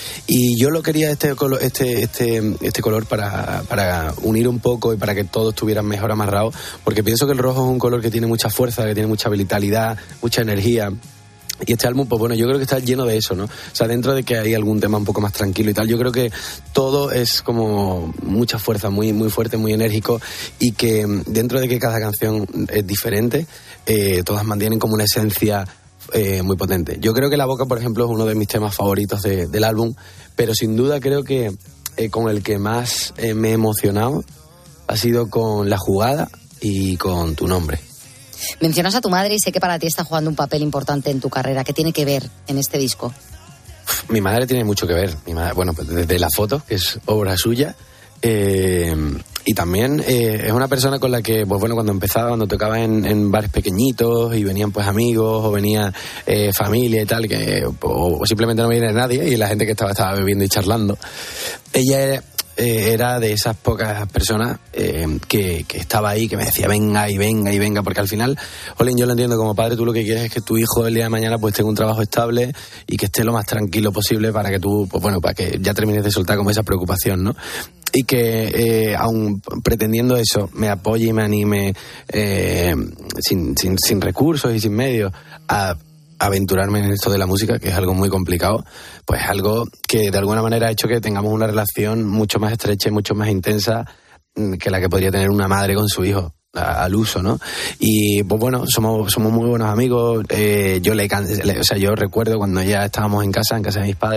[SPEAKER 12] y yo lo quería este color, este, este, este color para, para unir un poco y para que todos estuvieran mejor amarrados, porque pienso que el rojo es un color que tiene mucha fuerza, que tiene mucha vitalidad, mucha energía. Y este álbum, pues bueno, yo creo que está lleno de eso, ¿no? O sea, dentro de que hay algún tema un poco más tranquilo y tal, yo creo que todo es como mucha fuerza, muy, muy fuerte, muy enérgico, y que dentro de que cada canción es diferente, eh, todas mantienen como una esencia eh, muy potente. Yo creo que La Boca, por ejemplo, es uno de mis temas favoritos de, del álbum, pero sin duda creo que eh, con el que más eh, me he emocionado ha sido con La Jugada y con Tu Nombre.
[SPEAKER 1] Mencionas a tu madre y sé que para ti está jugando un papel importante en tu carrera. ¿Qué tiene que ver en este disco?
[SPEAKER 12] Mi madre tiene mucho que ver. Mi madre, bueno, pues desde la foto, que es obra suya, eh, y también eh, es una persona con la que, pues bueno, cuando empezaba, cuando tocaba en, en bares pequeñitos y venían pues amigos o venía eh, familia y tal, que o, o simplemente no venía nadie y la gente que estaba estaba bebiendo y charlando. Ella era... Eh, era de esas pocas personas eh, que, que estaba ahí, que me decía venga y venga y venga, porque al final, Olin, yo lo entiendo, como padre tú lo que quieres es que tu hijo el día de mañana pues tenga un trabajo estable y que esté lo más tranquilo posible para que tú, pues bueno, para que ya termines de soltar como esa preocupación, ¿no? Y que eh, aun pretendiendo eso me apoye y me anime eh, sin, sin, sin recursos y sin medios a aventurarme en esto de la música, que es algo muy complicado, pues algo que de alguna manera ha hecho que tengamos una relación mucho más estrecha y mucho más intensa que la que podría tener una madre con su hijo a, al uso, ¿no? Y pues bueno, somos somos muy buenos amigos. eh, yo le, le o sea yo recuerdo cuando ya estábamos en casa en casa de mis padres,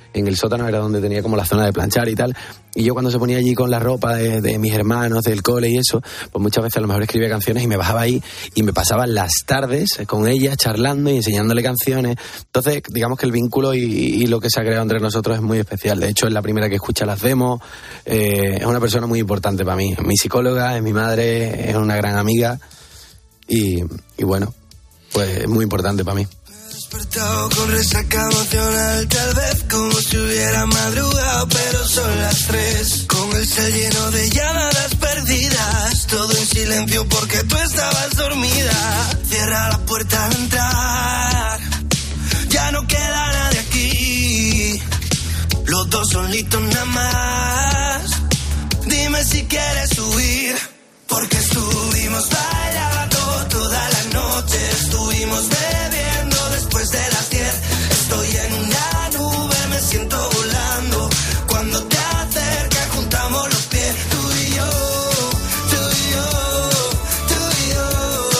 [SPEAKER 12] en el sótano era donde tenía como la zona de planchar y tal, y yo cuando se ponía allí con la ropa de, de mis hermanos, del cole y eso, pues muchas veces a lo mejor escribía canciones y me bajaba ahí y me pasaba las tardes con ella charlando y enseñándole canciones. Entonces, digamos que el vínculo y, y lo que se ha creado entre nosotros es muy especial. De hecho, es la primera que escucha las demos, eh, es una persona muy importante para mí. Es mi psicóloga, es mi madre, es una gran amiga y, y bueno, pues es muy importante para mí.
[SPEAKER 11] Despertado con resaca emocional, tal vez como si hubiera madrugado, pero son las tres, con el cel lleno de llamadas perdidas, todo en silencio porque tú estabas dormida. Cierra la puerta al entrar, ya no queda nadie aquí, los dos solitos nada más. Dime si quieres huir, porque estuvimos bailando toda la noche, estuvimos bebiendo después de las diez. Estoy en una nube, me siento volando. Cuando te acercas juntamos los pies, tú y yo, tú y yo, tú y yo,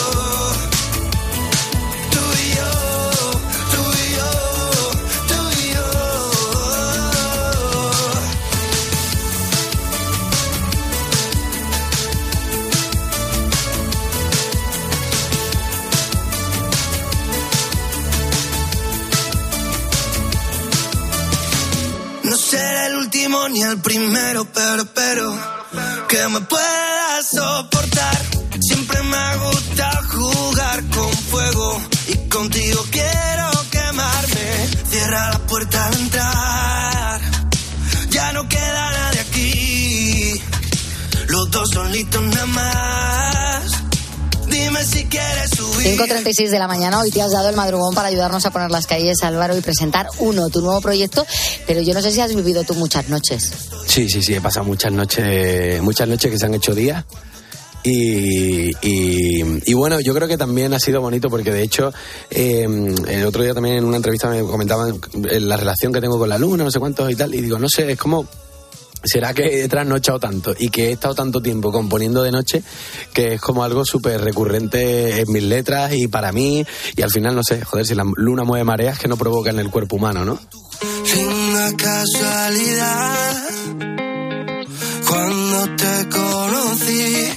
[SPEAKER 11] tú y yo, tú y yo, tú y yo. No seré el último ni el primero, pero, pero, que me puedas soportar. Siempre me gusta jugar con fuego y contigo quiero quemarme. Cierra la puerta al entrar, ya no queda nadie aquí, los dos solitos nada más. Dime si quieres subir.
[SPEAKER 1] cinco treinta y seis de la mañana, hoy te has dado el madrugón para ayudarnos a poner las calles, Álvaro, y presentar Uno, tu nuevo proyecto, pero yo no sé si has vivido tú muchas noches.
[SPEAKER 12] Sí, sí, sí, he pasado muchas noches, muchas noches que se han hecho días. Y, y, y bueno, yo creo que también ha sido bonito porque de hecho eh, el otro día también en una entrevista me comentaban la relación que tengo con la luna, no sé cuántos y tal, y digo, no sé, es como... ¿Será que he trasnochado tanto y que he estado tanto tiempo componiendo de noche que es como algo súper recurrente en mis letras y para mí? Y al final, no sé, joder, si la luna mueve mareas que no provoca en el cuerpo humano, ¿no?
[SPEAKER 11] Linda casualidad, cuando te conocí,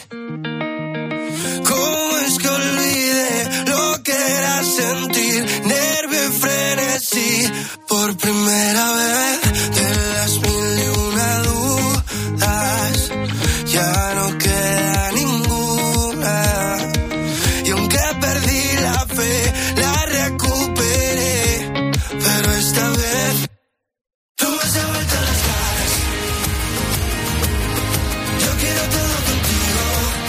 [SPEAKER 11] ¿cómo es que olvidé lo que era sentir nervio y frenesí? Por primera vez de las mil y una dudas, ya no queda ninguna. Y aunque perdí la fe, la recuperé, pero esta vez tú me has devuelto las ganas. Yo quiero todo contigo,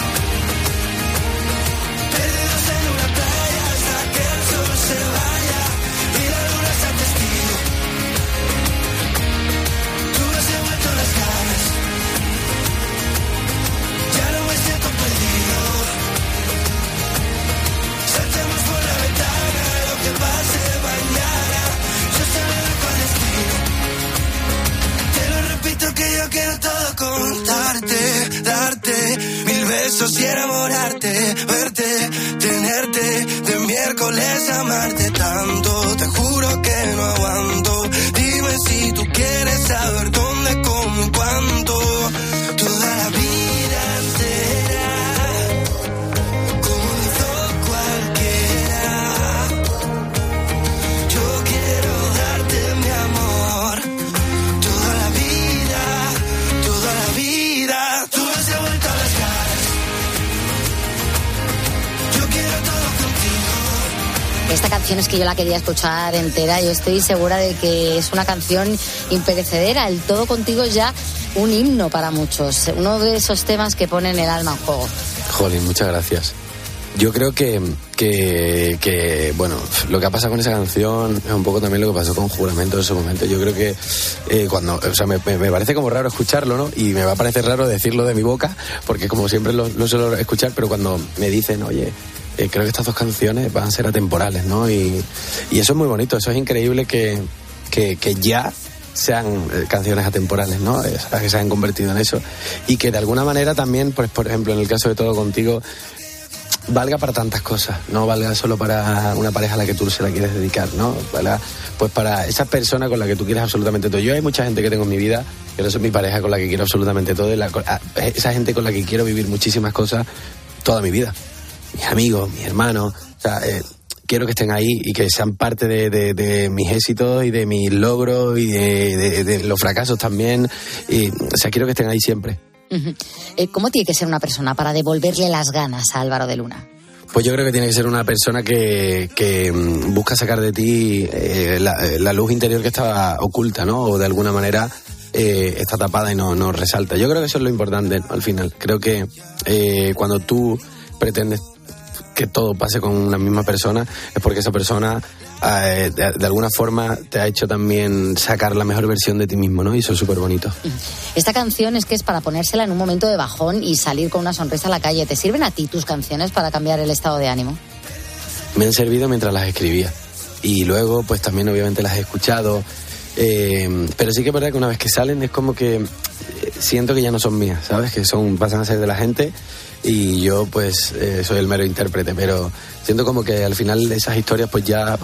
[SPEAKER 11] perdidos en una playa hasta que el sol se vaya y la luna sea testigo. Tú me has devuelto las ganas, ya no me siento perdido. Saltemos por la ventana, lo que pase mañana, yo se lo dejo al destino. Te lo repito que yo quiero todo contarte, darte mil besos y enamorarte, verte, tenerte, de miércoles amarte tanto. Te juro que no aguanto, dime si tú quieres saber dónde, cómo y cuánto. Toda la vida entera, como hizo cualquiera. Yo quiero darte mi amor, toda la vida, toda la vida. Tú me has devuelto las ganas, yo quiero todo contigo.
[SPEAKER 1] Esta canción es que yo la quería escuchar entera. Yo estoy segura de que es una canción imperecedera. El Todo Contigo es ya un himno para muchos. Uno de esos temas que ponen el alma en juego.
[SPEAKER 12] Jolín, muchas gracias. Yo creo que, que, que, bueno, lo que ha pasado con esa canción es un poco también lo que pasó con Juramento en su momento. Yo creo que eh, cuando, o sea, me, me parece como raro escucharlo, ¿no? Y me va a parecer raro decirlo de mi boca, porque como siempre lo, lo suelo escuchar, pero cuando me dicen, oye, eh, creo que estas dos canciones van a ser atemporales, ¿no? Y, y eso es muy bonito, eso es increíble que, que, que ya sean canciones atemporales, ¿no? O sea, que se hayan convertido en eso. Y que de alguna manera también, pues, por ejemplo, en el caso de Todo Contigo, valga para tantas cosas, no valga solo para una pareja a la que tú se la quieres dedicar, ¿no? Valga, pues para esa persona con la que tú quieres absolutamente todo. Yo hay mucha gente que tengo en mi vida, que no es mi pareja con la que quiero absolutamente todo, y la, esa gente con la que quiero vivir muchísimas cosas toda mi vida. Mis amigos, mis hermanos, o sea, eh, quiero que estén ahí y que sean parte de, de, de mis éxitos y de mis logros y de, de, de los fracasos también, y, o sea, quiero que estén ahí siempre.
[SPEAKER 1] Uh-huh. ¿Cómo tiene que ser una persona para devolverle las ganas a Álvaro de Luna?
[SPEAKER 12] Pues yo creo que tiene que ser una persona que, que busca sacar de ti eh, la, la luz interior que está oculta, ¿no? O de alguna manera eh, está tapada y no, no resalta. Yo creo que eso es lo importante, ¿no? Al final. Creo que eh, cuando tú pretendes que todo pase con una misma persona es porque esa persona eh, de, de alguna forma te ha hecho también sacar la mejor versión de ti mismo, ¿no? Y eso es súper bonito.
[SPEAKER 1] Esta canción es que es para ponérsela en un momento de bajón y salir con una sonrisa a la calle. ¿Te sirven a ti tus canciones para cambiar el estado de ánimo?
[SPEAKER 12] Me han servido mientras las escribía y luego pues también obviamente las he escuchado, eh, pero sí que es verdad que una vez que salen es como que siento que ya no son mías, ¿sabes? Que son, pasan a ser de la gente y yo pues eh, soy el mero intérprete, pero siento como que al final esas historias pues ya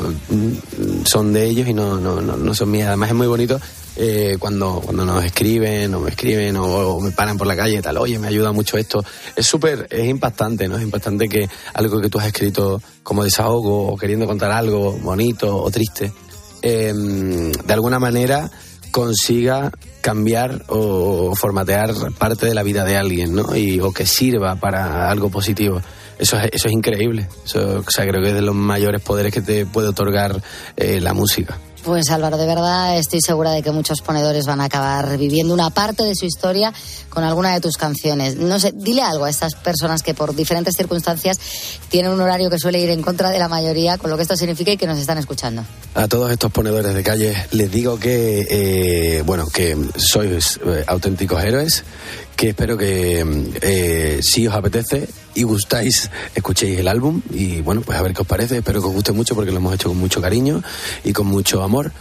[SPEAKER 12] mm, son de ellos y no, no, no, no son mías. Además es muy bonito eh, cuando, cuando nos escriben o me escriben o, o me paran por la calle y tal, oye, me ayuda mucho esto. Es súper, es impactante, ¿no? Es impactante que algo que tú has escrito como desahogo o queriendo contar algo bonito o triste, eh, de alguna manera consiga cambiar o formatear parte de la vida de alguien, ¿no? Y, o que sirva para algo positivo. Eso es, eso es increíble. Eso, o sea, creo que es de los mayores poderes que te puede otorgar eh, la música.
[SPEAKER 1] Pues Álvaro, de verdad estoy segura de que muchos ponedores van a acabar viviendo una parte de su historia con alguna de tus canciones. No sé, dile algo a estas personas que por diferentes circunstancias tienen un horario que suele ir en contra de la mayoría, con lo que esto significa y que nos están escuchando.
[SPEAKER 12] A todos estos ponedores de calle les digo que, eh, bueno, que sois eh, auténticos héroes, que espero que eh, si os apetece y gustáis, escuchéis el álbum y bueno, pues a ver qué os parece. Espero que os guste mucho porque lo hemos hecho con mucho cariño y con mucho amor.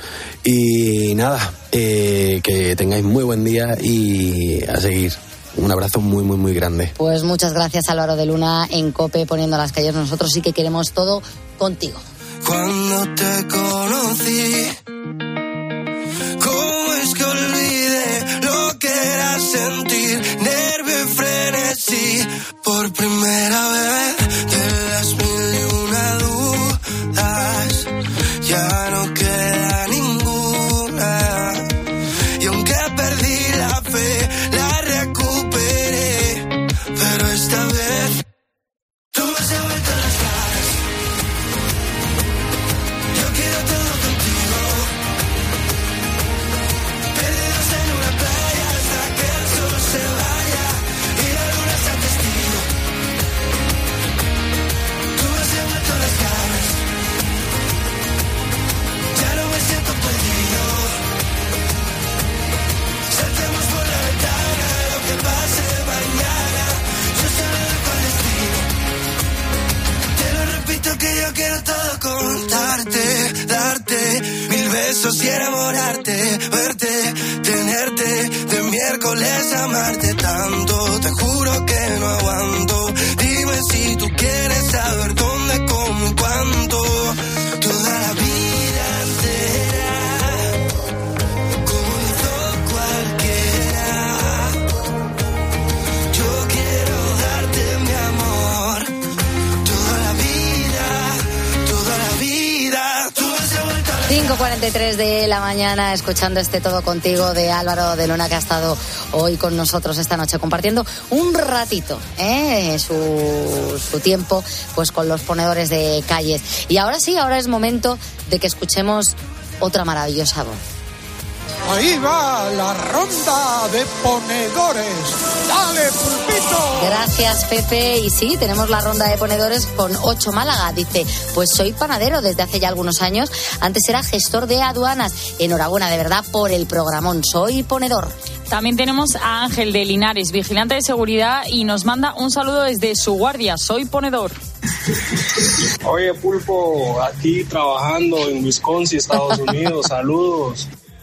[SPEAKER 12] Y nada, eh, que tengáis muy buen día y a seguir. Un abrazo muy, muy, muy grande.
[SPEAKER 1] Pues muchas gracias, Álvaro de Luna, en COPE, poniendo las calles. Nosotros sí que queremos todo contigo.
[SPEAKER 11] Cuando te conocí, ¿cómo es que olvidé lo que era sentir nervio y frenesí? Por primera vez de las mil y una dudas, ya no queda ninguna. Y aunque perdí la fe, la recuperé. Pero esta vez tú me has vuelto las caras. Yo quiero todo contigo. Perdidos en una playa hasta que el sol se vaya y la luna sea testigo. Tú me has vuelto las caras. Ya no me siento perdido. Saltemos por la ventana, lo que pase mañana, yo solo dejo al destino. Te lo repito que yo quiero todo contarte, darte mil besos y enamorarte, verte, tenerte, de miércoles amarte tanto. Te juro que no aguanto. Dime si tú quieres saber dónde, cómo y cuánto. Toda la vida entera, como hizo cualquiera. Yo quiero darte mi amor. Toda la vida, toda la vida. Tú has vuelto a la
[SPEAKER 1] cinco cuarenta y tres de la mañana, escuchando este Todo Contigo de Álvaro de Luna, que ha estado hoy con nosotros esta noche compartiendo un ratito, ¿eh? su, su tiempo pues con los ponedores de calles. Y ahora sí, ahora es momento de que escuchemos otra maravillosa voz.
[SPEAKER 13] Ahí va la ronda de ponedores. ¡Dale, pulpito!
[SPEAKER 1] Gracias, Pepe. Y sí, tenemos la ronda de ponedores con Ocho Málaga. Dice, pues soy panadero desde hace ya algunos años. Antes era gestor de aduanas. Enhorabuena, de verdad, por el programón. Soy ponedor.
[SPEAKER 10] También tenemos a Ángel de Linares, vigilante de seguridad, y nos manda un saludo desde su guardia. Soy ponedor.
[SPEAKER 14] Oye, Pulpo, aquí trabajando en Wisconsin, Estados Unidos. Saludos.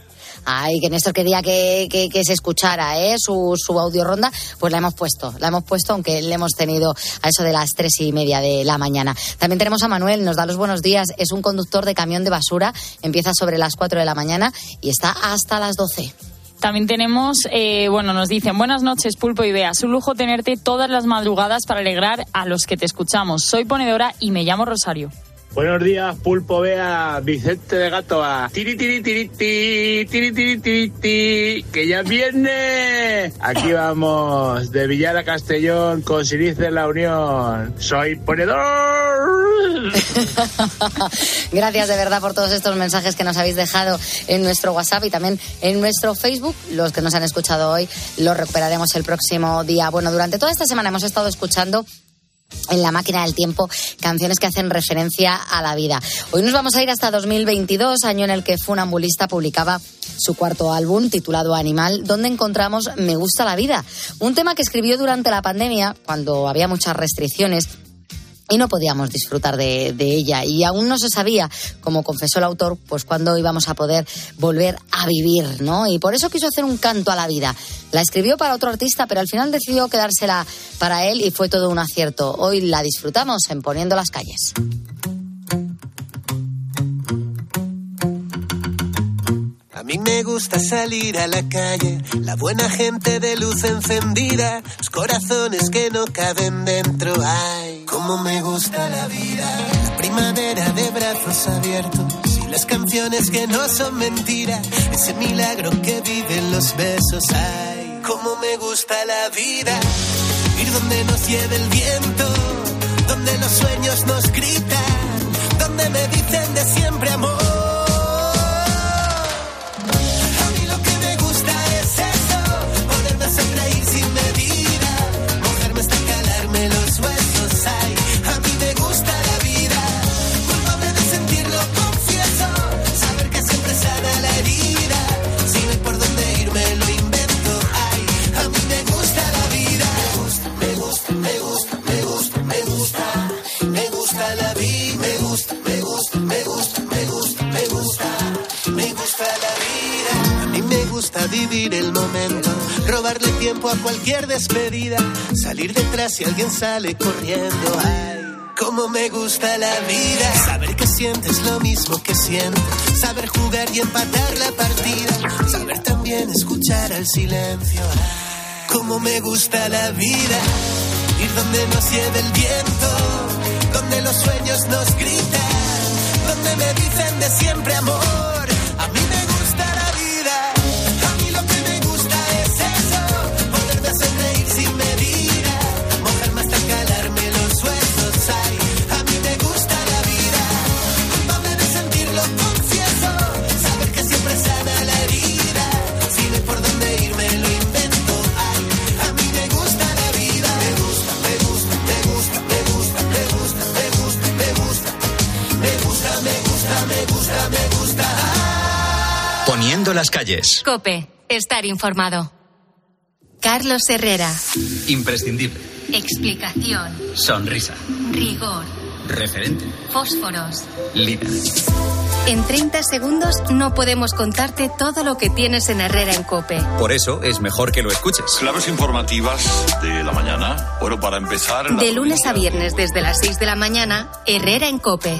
[SPEAKER 1] Ay, que Néstor quería que, que, que se escuchara ¿eh? su, su audio ronda, pues la hemos puesto, la hemos puesto, aunque le hemos tenido a eso de las tres y media de la mañana. También tenemos a Manuel, nos da los buenos días, es un conductor de camión de basura, empieza sobre las cuatro de la mañana y está hasta las doce.
[SPEAKER 10] También tenemos, eh, bueno, nos dicen, buenas noches, Pulpo y Bea, es un lujo tenerte todas las madrugadas para alegrar a los que te escuchamos. Soy ponedora y me llamo Rosario.
[SPEAKER 15] Buenos días, Pulpo, Bea, Vicente de Gatoa. Tiri, tiri, tiri, tiri, tiri, tiri, tiri, tiri, que ya viene. Aquí vamos, de Villar a Castellón, con Sirice en la Unión. Soy ponedor.
[SPEAKER 1] Gracias de verdad por todos estos mensajes que nos habéis dejado en nuestro WhatsApp y también en nuestro Facebook. Los que nos han escuchado hoy los recuperaremos el próximo día. Bueno, durante toda esta semana hemos estado escuchando en la máquina del tiempo canciones que hacen referencia a la vida. Hoy nos vamos a ir hasta dos mil veintidós, año en el que Funambulista publicaba su cuarto álbum titulado Animal, donde encontramos Me gusta la vida, un tema que escribió durante la pandemia, cuando había muchas restricciones y no podíamos disfrutar de, de ella, y aún no se sabía, como confesó el autor, pues cuándo íbamos a poder volver a vivir, ¿no? Y por eso quiso hacer un canto a la vida. La escribió para otro artista, pero al final decidió quedársela para él y fue todo un acierto. Hoy la disfrutamos en Poniendo las Calles.
[SPEAKER 11] A mí me gusta salir a la calle, la buena gente de luz encendida, los corazones que no caben dentro. Ay, cómo me gusta la vida, la primavera de brazos abiertos y las canciones que no son mentira, ese milagro que viven los besos. Ay, cómo me gusta la vida, ir donde nos lleve el viento, donde los sueños nos gritan, donde me dicen de siempre amor. Vivir el momento, robarle tiempo a cualquier despedida, salir detrás si alguien sale corriendo. Ay, cómo me gusta la vida, saber que sientes lo mismo que siento, saber jugar y empatar la partida, saber también escuchar al silencio. Ay, cómo me gusta la vida, ir donde nos lleve el viento, donde los sueños nos gritan, donde me dicen de siempre amor. A mí me gusta la vida.
[SPEAKER 2] Poniendo las calles.
[SPEAKER 3] COPE. Estar informado. Carlos Herrera.
[SPEAKER 2] Imprescindible.
[SPEAKER 3] Explicación.
[SPEAKER 2] Sonrisa.
[SPEAKER 3] Rigor.
[SPEAKER 2] Referente.
[SPEAKER 3] Fósforos.
[SPEAKER 2] Líder.
[SPEAKER 3] En treinta segundos no podemos contarte todo lo que tienes en Herrera en COPE.
[SPEAKER 2] Por eso es mejor que lo escuches.
[SPEAKER 16] Claves informativas de la mañana. Bueno, para empezar...
[SPEAKER 3] De lunes a viernes desde las seis de la mañana, Herrera en COPE.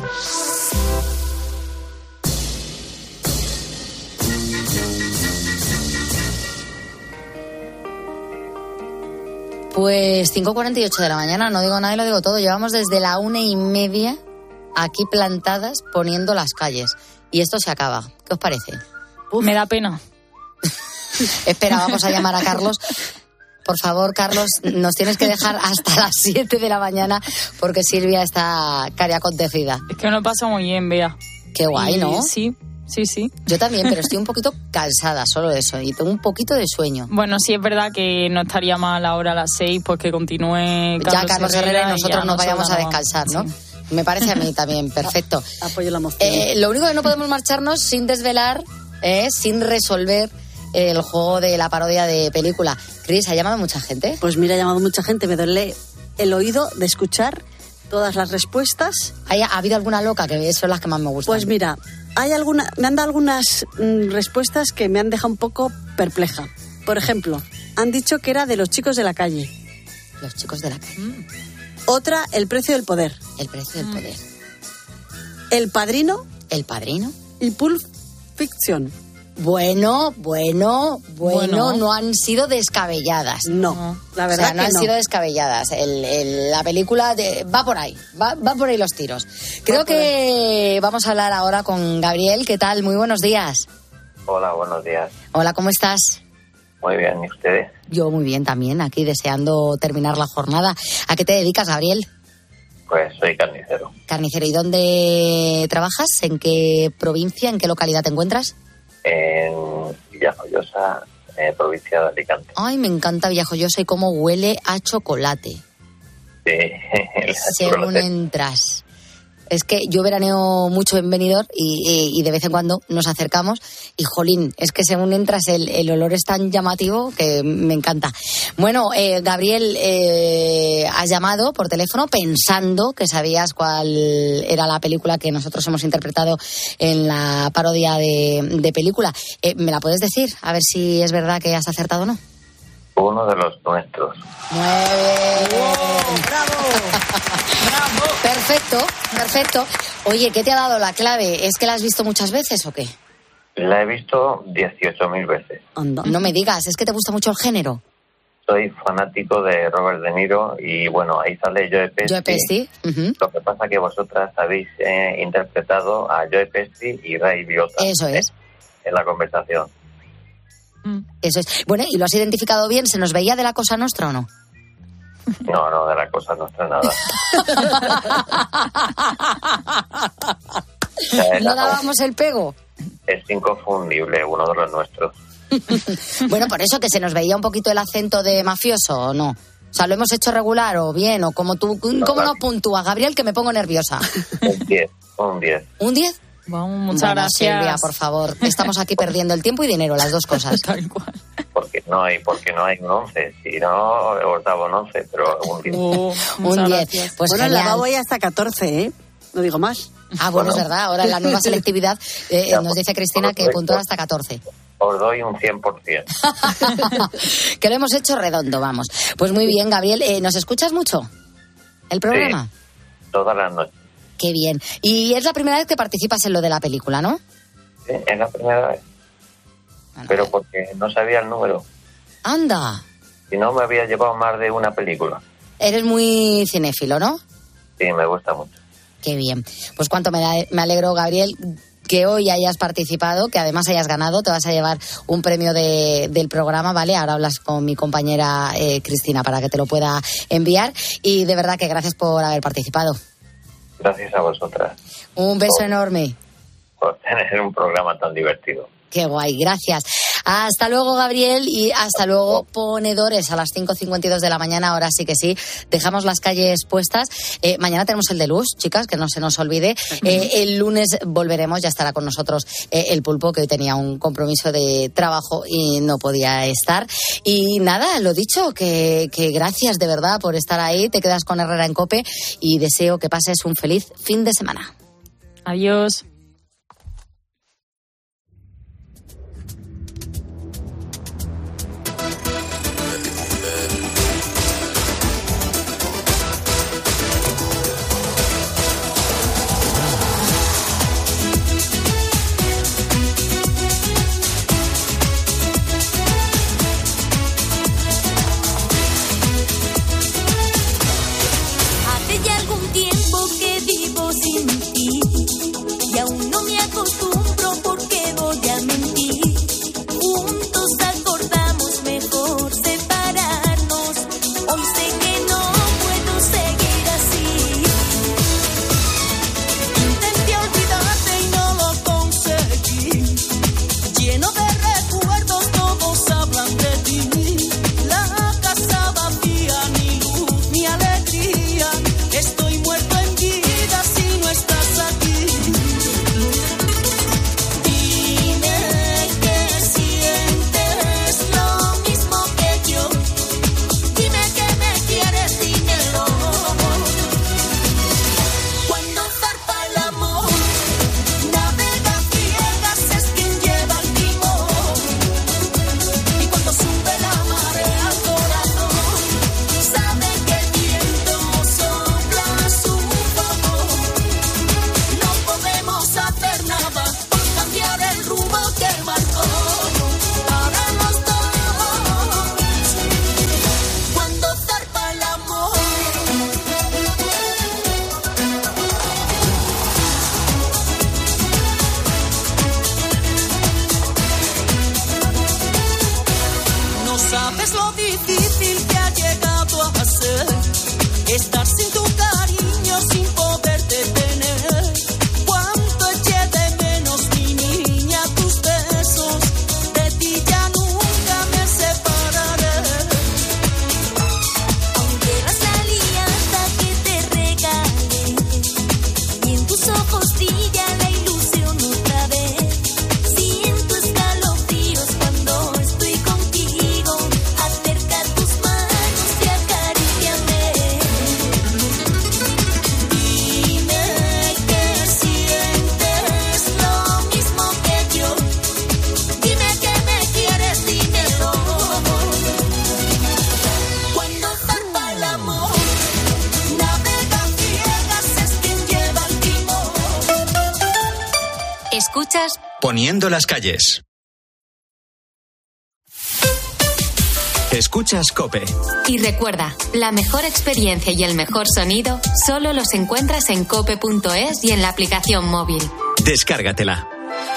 [SPEAKER 1] Pues cinco cuarenta y ocho de la mañana, no digo nada y lo digo todo. Llevamos desde la una y media aquí plantadas poniendo las calles. Y esto se acaba. ¿Qué os parece?
[SPEAKER 10] Uf. Me da pena.
[SPEAKER 1] Espera, vamos a llamar a Carlos. Por favor, Carlos, nos tienes que dejar hasta las siete de la mañana porque Silvia está cari acontecida.
[SPEAKER 10] Es que me lo paso muy bien, Bea.
[SPEAKER 1] Qué guay, ¿no?
[SPEAKER 10] Sí. Sí, sí.
[SPEAKER 1] Yo también, pero estoy un poquito cansada, solo eso, y tengo un poquito de sueño.
[SPEAKER 10] Bueno, sí es verdad que no estaría mal ahora a las seis, pues que continúe Carlos,
[SPEAKER 1] ya Carlos Herrera, Herrera y nosotros nos vayamos a descansar, ¿no?
[SPEAKER 10] Sí.
[SPEAKER 1] Me parece a mí también, perfecto.
[SPEAKER 17] Apoyo la moción.
[SPEAKER 1] Eh, lo único que no podemos marcharnos sin desvelar, eh, sin resolver el juego de la parodia de película. Cris, ¿ha llamado mucha gente?
[SPEAKER 17] Pues mira, ha llamado mucha gente, me duele el oído de escuchar todas las respuestas.
[SPEAKER 1] ¿Ha, ¿Ha habido alguna loca? Que son las que más me gustan.
[SPEAKER 17] Pues mira, hay alguna, me han dado algunas mm, respuestas que me han dejado un poco perpleja. Por ejemplo, han dicho que era de Los chicos de la calle.
[SPEAKER 1] Los chicos de la calle. Mm.
[SPEAKER 17] Otra, El precio del poder.
[SPEAKER 1] El precio del poder.
[SPEAKER 17] El Padrino.
[SPEAKER 1] El Padrino.
[SPEAKER 17] Y Pulp Fiction.
[SPEAKER 1] Bueno, bueno, bueno,
[SPEAKER 17] Bueno.
[SPEAKER 1] no han sido descabelladas.
[SPEAKER 17] No, la verdad
[SPEAKER 1] o sea, no
[SPEAKER 17] que
[SPEAKER 1] han
[SPEAKER 17] no.
[SPEAKER 1] sido descabelladas. El, el- la película de- va por ahí, va, va por ahí los tiros. Creo que vamos a hablar ahora con Gabriel. ¿Qué tal? Muy buenos días.
[SPEAKER 18] Hola, buenos días.
[SPEAKER 1] Hola, ¿cómo estás?
[SPEAKER 18] Muy bien, ¿y ustedes?
[SPEAKER 1] Yo muy bien también, aquí deseando terminar la jornada. ¿A qué te dedicas, Gabriel?
[SPEAKER 18] Pues soy carnicero.
[SPEAKER 1] Carnicero. ¿Y dónde trabajas? ¿En qué provincia, en qué localidad te encuentras?
[SPEAKER 18] En Villajoyosa, eh, provincia de Alicante.
[SPEAKER 1] Ay, me encanta Villajoyosa y cómo huele a chocolate.
[SPEAKER 18] Sí,
[SPEAKER 1] Según entras. Es que yo veraneo mucho en Benidorm y, y, y de vez en cuando nos acercamos y, jolín, es que según entras el, el olor es tan llamativo que me encanta. Bueno, eh, Gabriel, eh, has llamado por teléfono pensando que sabías cuál era la película que nosotros hemos interpretado en la parodia de, de película. Eh, ¿Me la puedes decir? A ver si es verdad que has acertado o no.
[SPEAKER 18] Uno de los nuestros.
[SPEAKER 1] Muy bien. ¡Bravo! ¡Bravo! Perfecto, perfecto. Oye, ¿qué te ha dado la clave? ¿Es que la has visto muchas veces o qué?
[SPEAKER 18] La he visto dieciocho mil veces.
[SPEAKER 1] No me digas, ¿es que te gusta mucho el género?
[SPEAKER 18] Soy fanático de Robert De Niro y bueno, ahí sale Joe Pesci.
[SPEAKER 1] Joe Pesci. Ujú.
[SPEAKER 18] Lo que pasa que vosotras habéis eh, interpretado a Joe Pesci y Ray Liotta.
[SPEAKER 1] Eso es.
[SPEAKER 18] En la conversación.
[SPEAKER 1] Eso es. Bueno, ¿y lo has identificado bien? ¿Se nos veía de la Cosa Nostra o no?
[SPEAKER 18] No, no, de la Cosa Nostra nada. O sea,
[SPEAKER 1] ¿No
[SPEAKER 18] era-
[SPEAKER 1] dábamos el pego?
[SPEAKER 18] Es inconfundible, uno de los nuestros.
[SPEAKER 1] Bueno, por eso que se nos veía un poquito el acento de mafioso, ¿o no? O sea, ¿lo hemos hecho regular o bien? ¿O como tú? ¿Cómo nos puntúas, Gabriel, que me pongo nerviosa?
[SPEAKER 18] Un diez, un diez.
[SPEAKER 1] ¿Un diez?
[SPEAKER 10] Vamos, muchas
[SPEAKER 1] Vamos,
[SPEAKER 10] gracias.
[SPEAKER 1] Silvia, por favor. Estamos aquí perdiendo el tiempo y dinero, las dos cosas.
[SPEAKER 18] Porque no hay, porque no hay un once. Si no, hemos dado un once, pero un diez.
[SPEAKER 1] Un diez. Pues
[SPEAKER 17] bueno, en
[SPEAKER 1] genial.
[SPEAKER 17] la voy hasta catorce, ¿eh? No digo más.
[SPEAKER 1] Ah, bueno, es verdad. Ahora en la nueva selectividad eh,
[SPEAKER 18] Ya,
[SPEAKER 1] nos dice Cristina que
[SPEAKER 18] correcto.
[SPEAKER 1] puntúa hasta catorce.
[SPEAKER 18] Os doy un cien por ciento.
[SPEAKER 1] Que lo hemos hecho redondo, vamos. Pues muy bien, Gabriel. Eh, ¿Nos escuchas mucho el programa?
[SPEAKER 18] Todas las noches.
[SPEAKER 1] Qué bien. Y es la primera vez que participas en lo de la película, ¿no?
[SPEAKER 18] Sí, es la primera vez. Pero porque no sabía el número.
[SPEAKER 1] Anda.
[SPEAKER 18] Si no, me había llevado más de una película.
[SPEAKER 1] Eres muy cinéfilo, ¿no?
[SPEAKER 18] Sí, me gusta mucho.
[SPEAKER 1] Qué bien. Pues cuánto me me alegro, Gabriel, que hoy hayas participado, que además hayas ganado. Te vas a llevar un premio de, del programa, ¿vale? Ahora hablas con mi compañera eh, Cristina para que te lo pueda enviar. Y de verdad que gracias por haber participado.
[SPEAKER 18] Gracias a vosotras
[SPEAKER 1] Un beso enorme.
[SPEAKER 18] por tener un programa tan divertido.
[SPEAKER 1] Qué guay, gracias. Hasta luego, Gabriel, y hasta luego, ponedores, a las cinco cincuenta y dos de la mañana, ahora sí que sí. Dejamos las calles puestas. Eh, mañana tenemos el de luz, chicas, que no se nos olvide. Eh, el lunes volveremos, ya estará con nosotros eh, el Pulpo, que hoy tenía un compromiso de trabajo y no podía estar. Y nada, lo dicho, que, que gracias de verdad por estar ahí. Te quedas con Herrera en COPE y deseo que pases un feliz fin de semana.
[SPEAKER 10] Adiós.
[SPEAKER 19] Hace ya algún tiempo que vivo sin ti y aún
[SPEAKER 3] Escuchas
[SPEAKER 2] Poniendo las calles. Escuchas COPE.
[SPEAKER 3] y recuerda, la mejor experiencia y el mejor sonido solo los encuentras en cope punto es y en la aplicación móvil.
[SPEAKER 2] Descárgatela.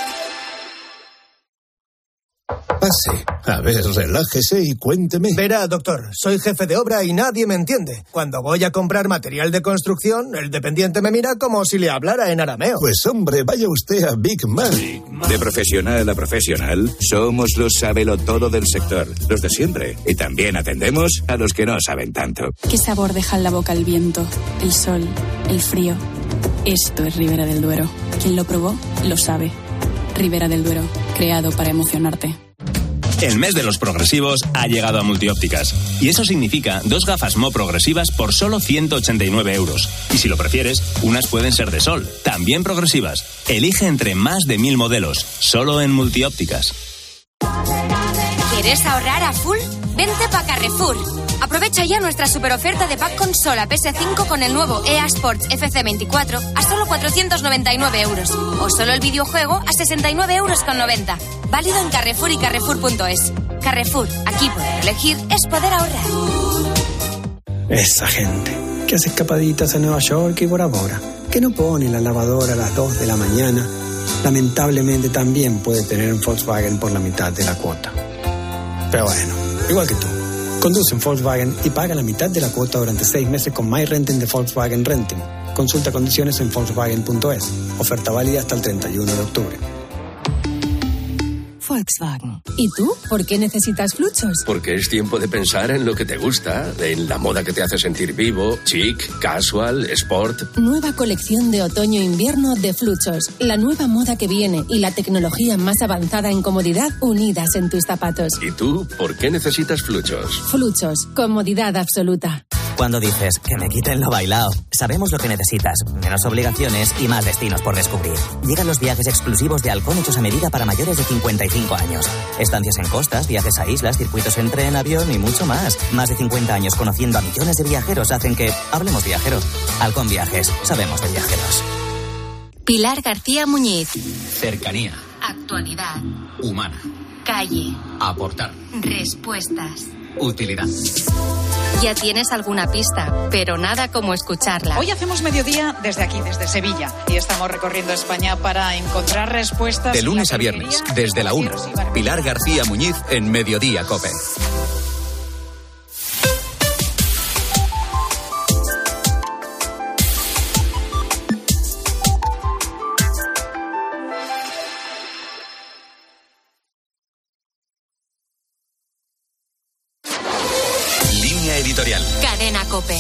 [SPEAKER 19] Pase. A ver, relájese y cuénteme.
[SPEAKER 20] Verá, doctor, soy jefe de obra y nadie me entiende. Cuando voy a comprar material de construcción, el dependiente me mira como si le hablara en arameo.
[SPEAKER 19] Pues hombre, vaya usted a Big Man.
[SPEAKER 21] De profesional a profesional, somos los sabelotodo del sector, los de siempre. Y también atendemos a los que no saben tanto.
[SPEAKER 22] ¿Qué sabor deja en la boca el viento, el sol, el frío? Esto es Ribera del Duero. Quien lo probó, lo sabe. Ribera del Duero, creado para emocionarte.
[SPEAKER 23] El mes de los progresivos ha llegado a Multiópticas. Y eso significa dos gafas Mo progresivas por solo ciento ochenta y nueve euros. Y si lo prefieres, unas pueden ser de sol, también progresivas. Elige entre más de mil modelos, solo en Multiópticas.
[SPEAKER 24] ¿Quieres ahorrar a full? Vente pa' Carrefour. Aprovecha ya nuestra super oferta de pack consola P S cinco con el nuevo E A Sports F C veinticuatro a solo cuatrocientos noventa y nueve euros. O solo el videojuego a sesenta y nueve euros con noventa. Válido en Carrefour y Carrefour punto es. Carrefour, aquí poder elegir es poder ahorrar.
[SPEAKER 25] Esa gente que hace escapaditas a Nueva York y Bora Bora, que no pone la lavadora a las dos de la mañana, lamentablemente también puede tener un Volkswagen por la mitad de la cuota. Pero bueno, igual que tú. Conduce en Volkswagen y paga la mitad de la cuota durante seis meses con My Renting de Volkswagen Renting. Consulta condiciones en Volkswagen punto es. Oferta válida hasta el treinta y uno de octubre.
[SPEAKER 26] Volkswagen. ¿Y tú? ¿Por qué necesitas Fluchos?
[SPEAKER 27] Porque es tiempo de pensar en lo que te gusta, en la moda que te hace sentir vivo, chic, casual, sport.
[SPEAKER 26] Nueva colección de otoño-invierno de Fluchos. La nueva moda que viene y la tecnología más avanzada en comodidad unidas en tus zapatos.
[SPEAKER 27] ¿Y tú? ¿Por qué necesitas Fluchos?
[SPEAKER 26] Fluchos. Comodidad absoluta.
[SPEAKER 28] Cuando dices que me quiten lo bailao, sabemos lo que necesitas. Menos obligaciones y más destinos por descubrir. Llegan los viajes exclusivos de Halcón hechos a medida para mayores de cincuenta y cinco años. Estancias en costas, viajes a islas, circuitos en tren, avión y mucho más. Más de cincuenta años conociendo a millones de viajeros hacen que hablemos viajero. Halcón Viajes. Sabemos de viajeros.
[SPEAKER 3] Pilar García Muñiz.
[SPEAKER 29] Cercanía.
[SPEAKER 3] Actualidad.
[SPEAKER 29] Humana.
[SPEAKER 3] Calle.
[SPEAKER 29] Aportar.
[SPEAKER 3] Respuestas.
[SPEAKER 29] Utilidad.
[SPEAKER 3] Ya tienes alguna pista, pero nada como escucharla.
[SPEAKER 30] Hoy hacemos mediodía desde aquí, desde Sevilla, y estamos recorriendo España para encontrar respuestas.
[SPEAKER 2] De lunes a viernes, desde la una. Pilar García Muñiz en Mediodía COPE. Editorial.
[SPEAKER 3] Cadena COPE.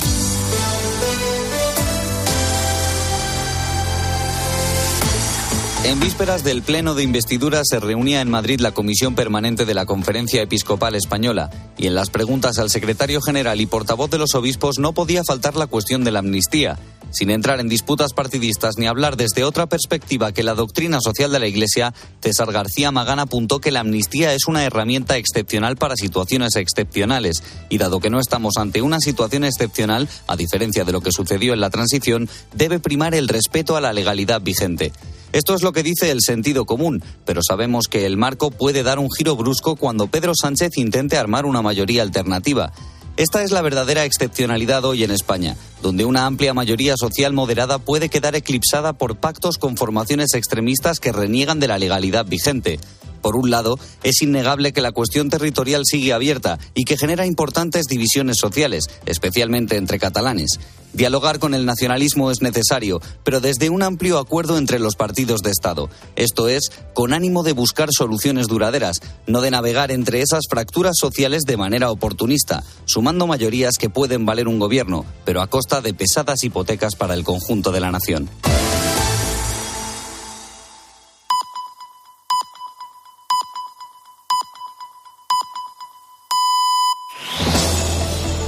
[SPEAKER 31] En vísperas del pleno de investidura se reunía en Madrid la Comisión Permanente de la Conferencia Episcopal Española y en las preguntas al secretario general y portavoz de los obispos no podía faltar la cuestión de la amnistía, sin entrar en disputas partidistas ni hablar desde otra perspectiva que la doctrina social de la Iglesia. César García Magán apuntó que la amnistía es una herramienta excepcional para situaciones excepcionales y dado que no estamos ante una situación excepcional, a diferencia de lo que sucedió en la transición, debe primar el respeto a la legalidad vigente. Esto es lo que dice el sentido común, pero sabemos que el marco puede dar un giro brusco cuando Pedro Sánchez intente armar una mayoría alternativa. Esta es la verdadera excepcionalidad hoy en España, donde una amplia mayoría social moderada puede quedar eclipsada por pactos con formaciones extremistas que reniegan de la legalidad vigente. Por un lado, es innegable que la cuestión territorial sigue abierta y que genera importantes divisiones sociales, especialmente entre catalanes. Dialogar con el nacionalismo es necesario, pero desde un amplio acuerdo entre los partidos de Estado. Esto es, con ánimo de buscar soluciones duraderas, no de navegar entre esas fracturas sociales de manera oportunista, sumando mayorías que pueden valer un gobierno, pero a costa de pesadas hipotecas para el conjunto de la nación.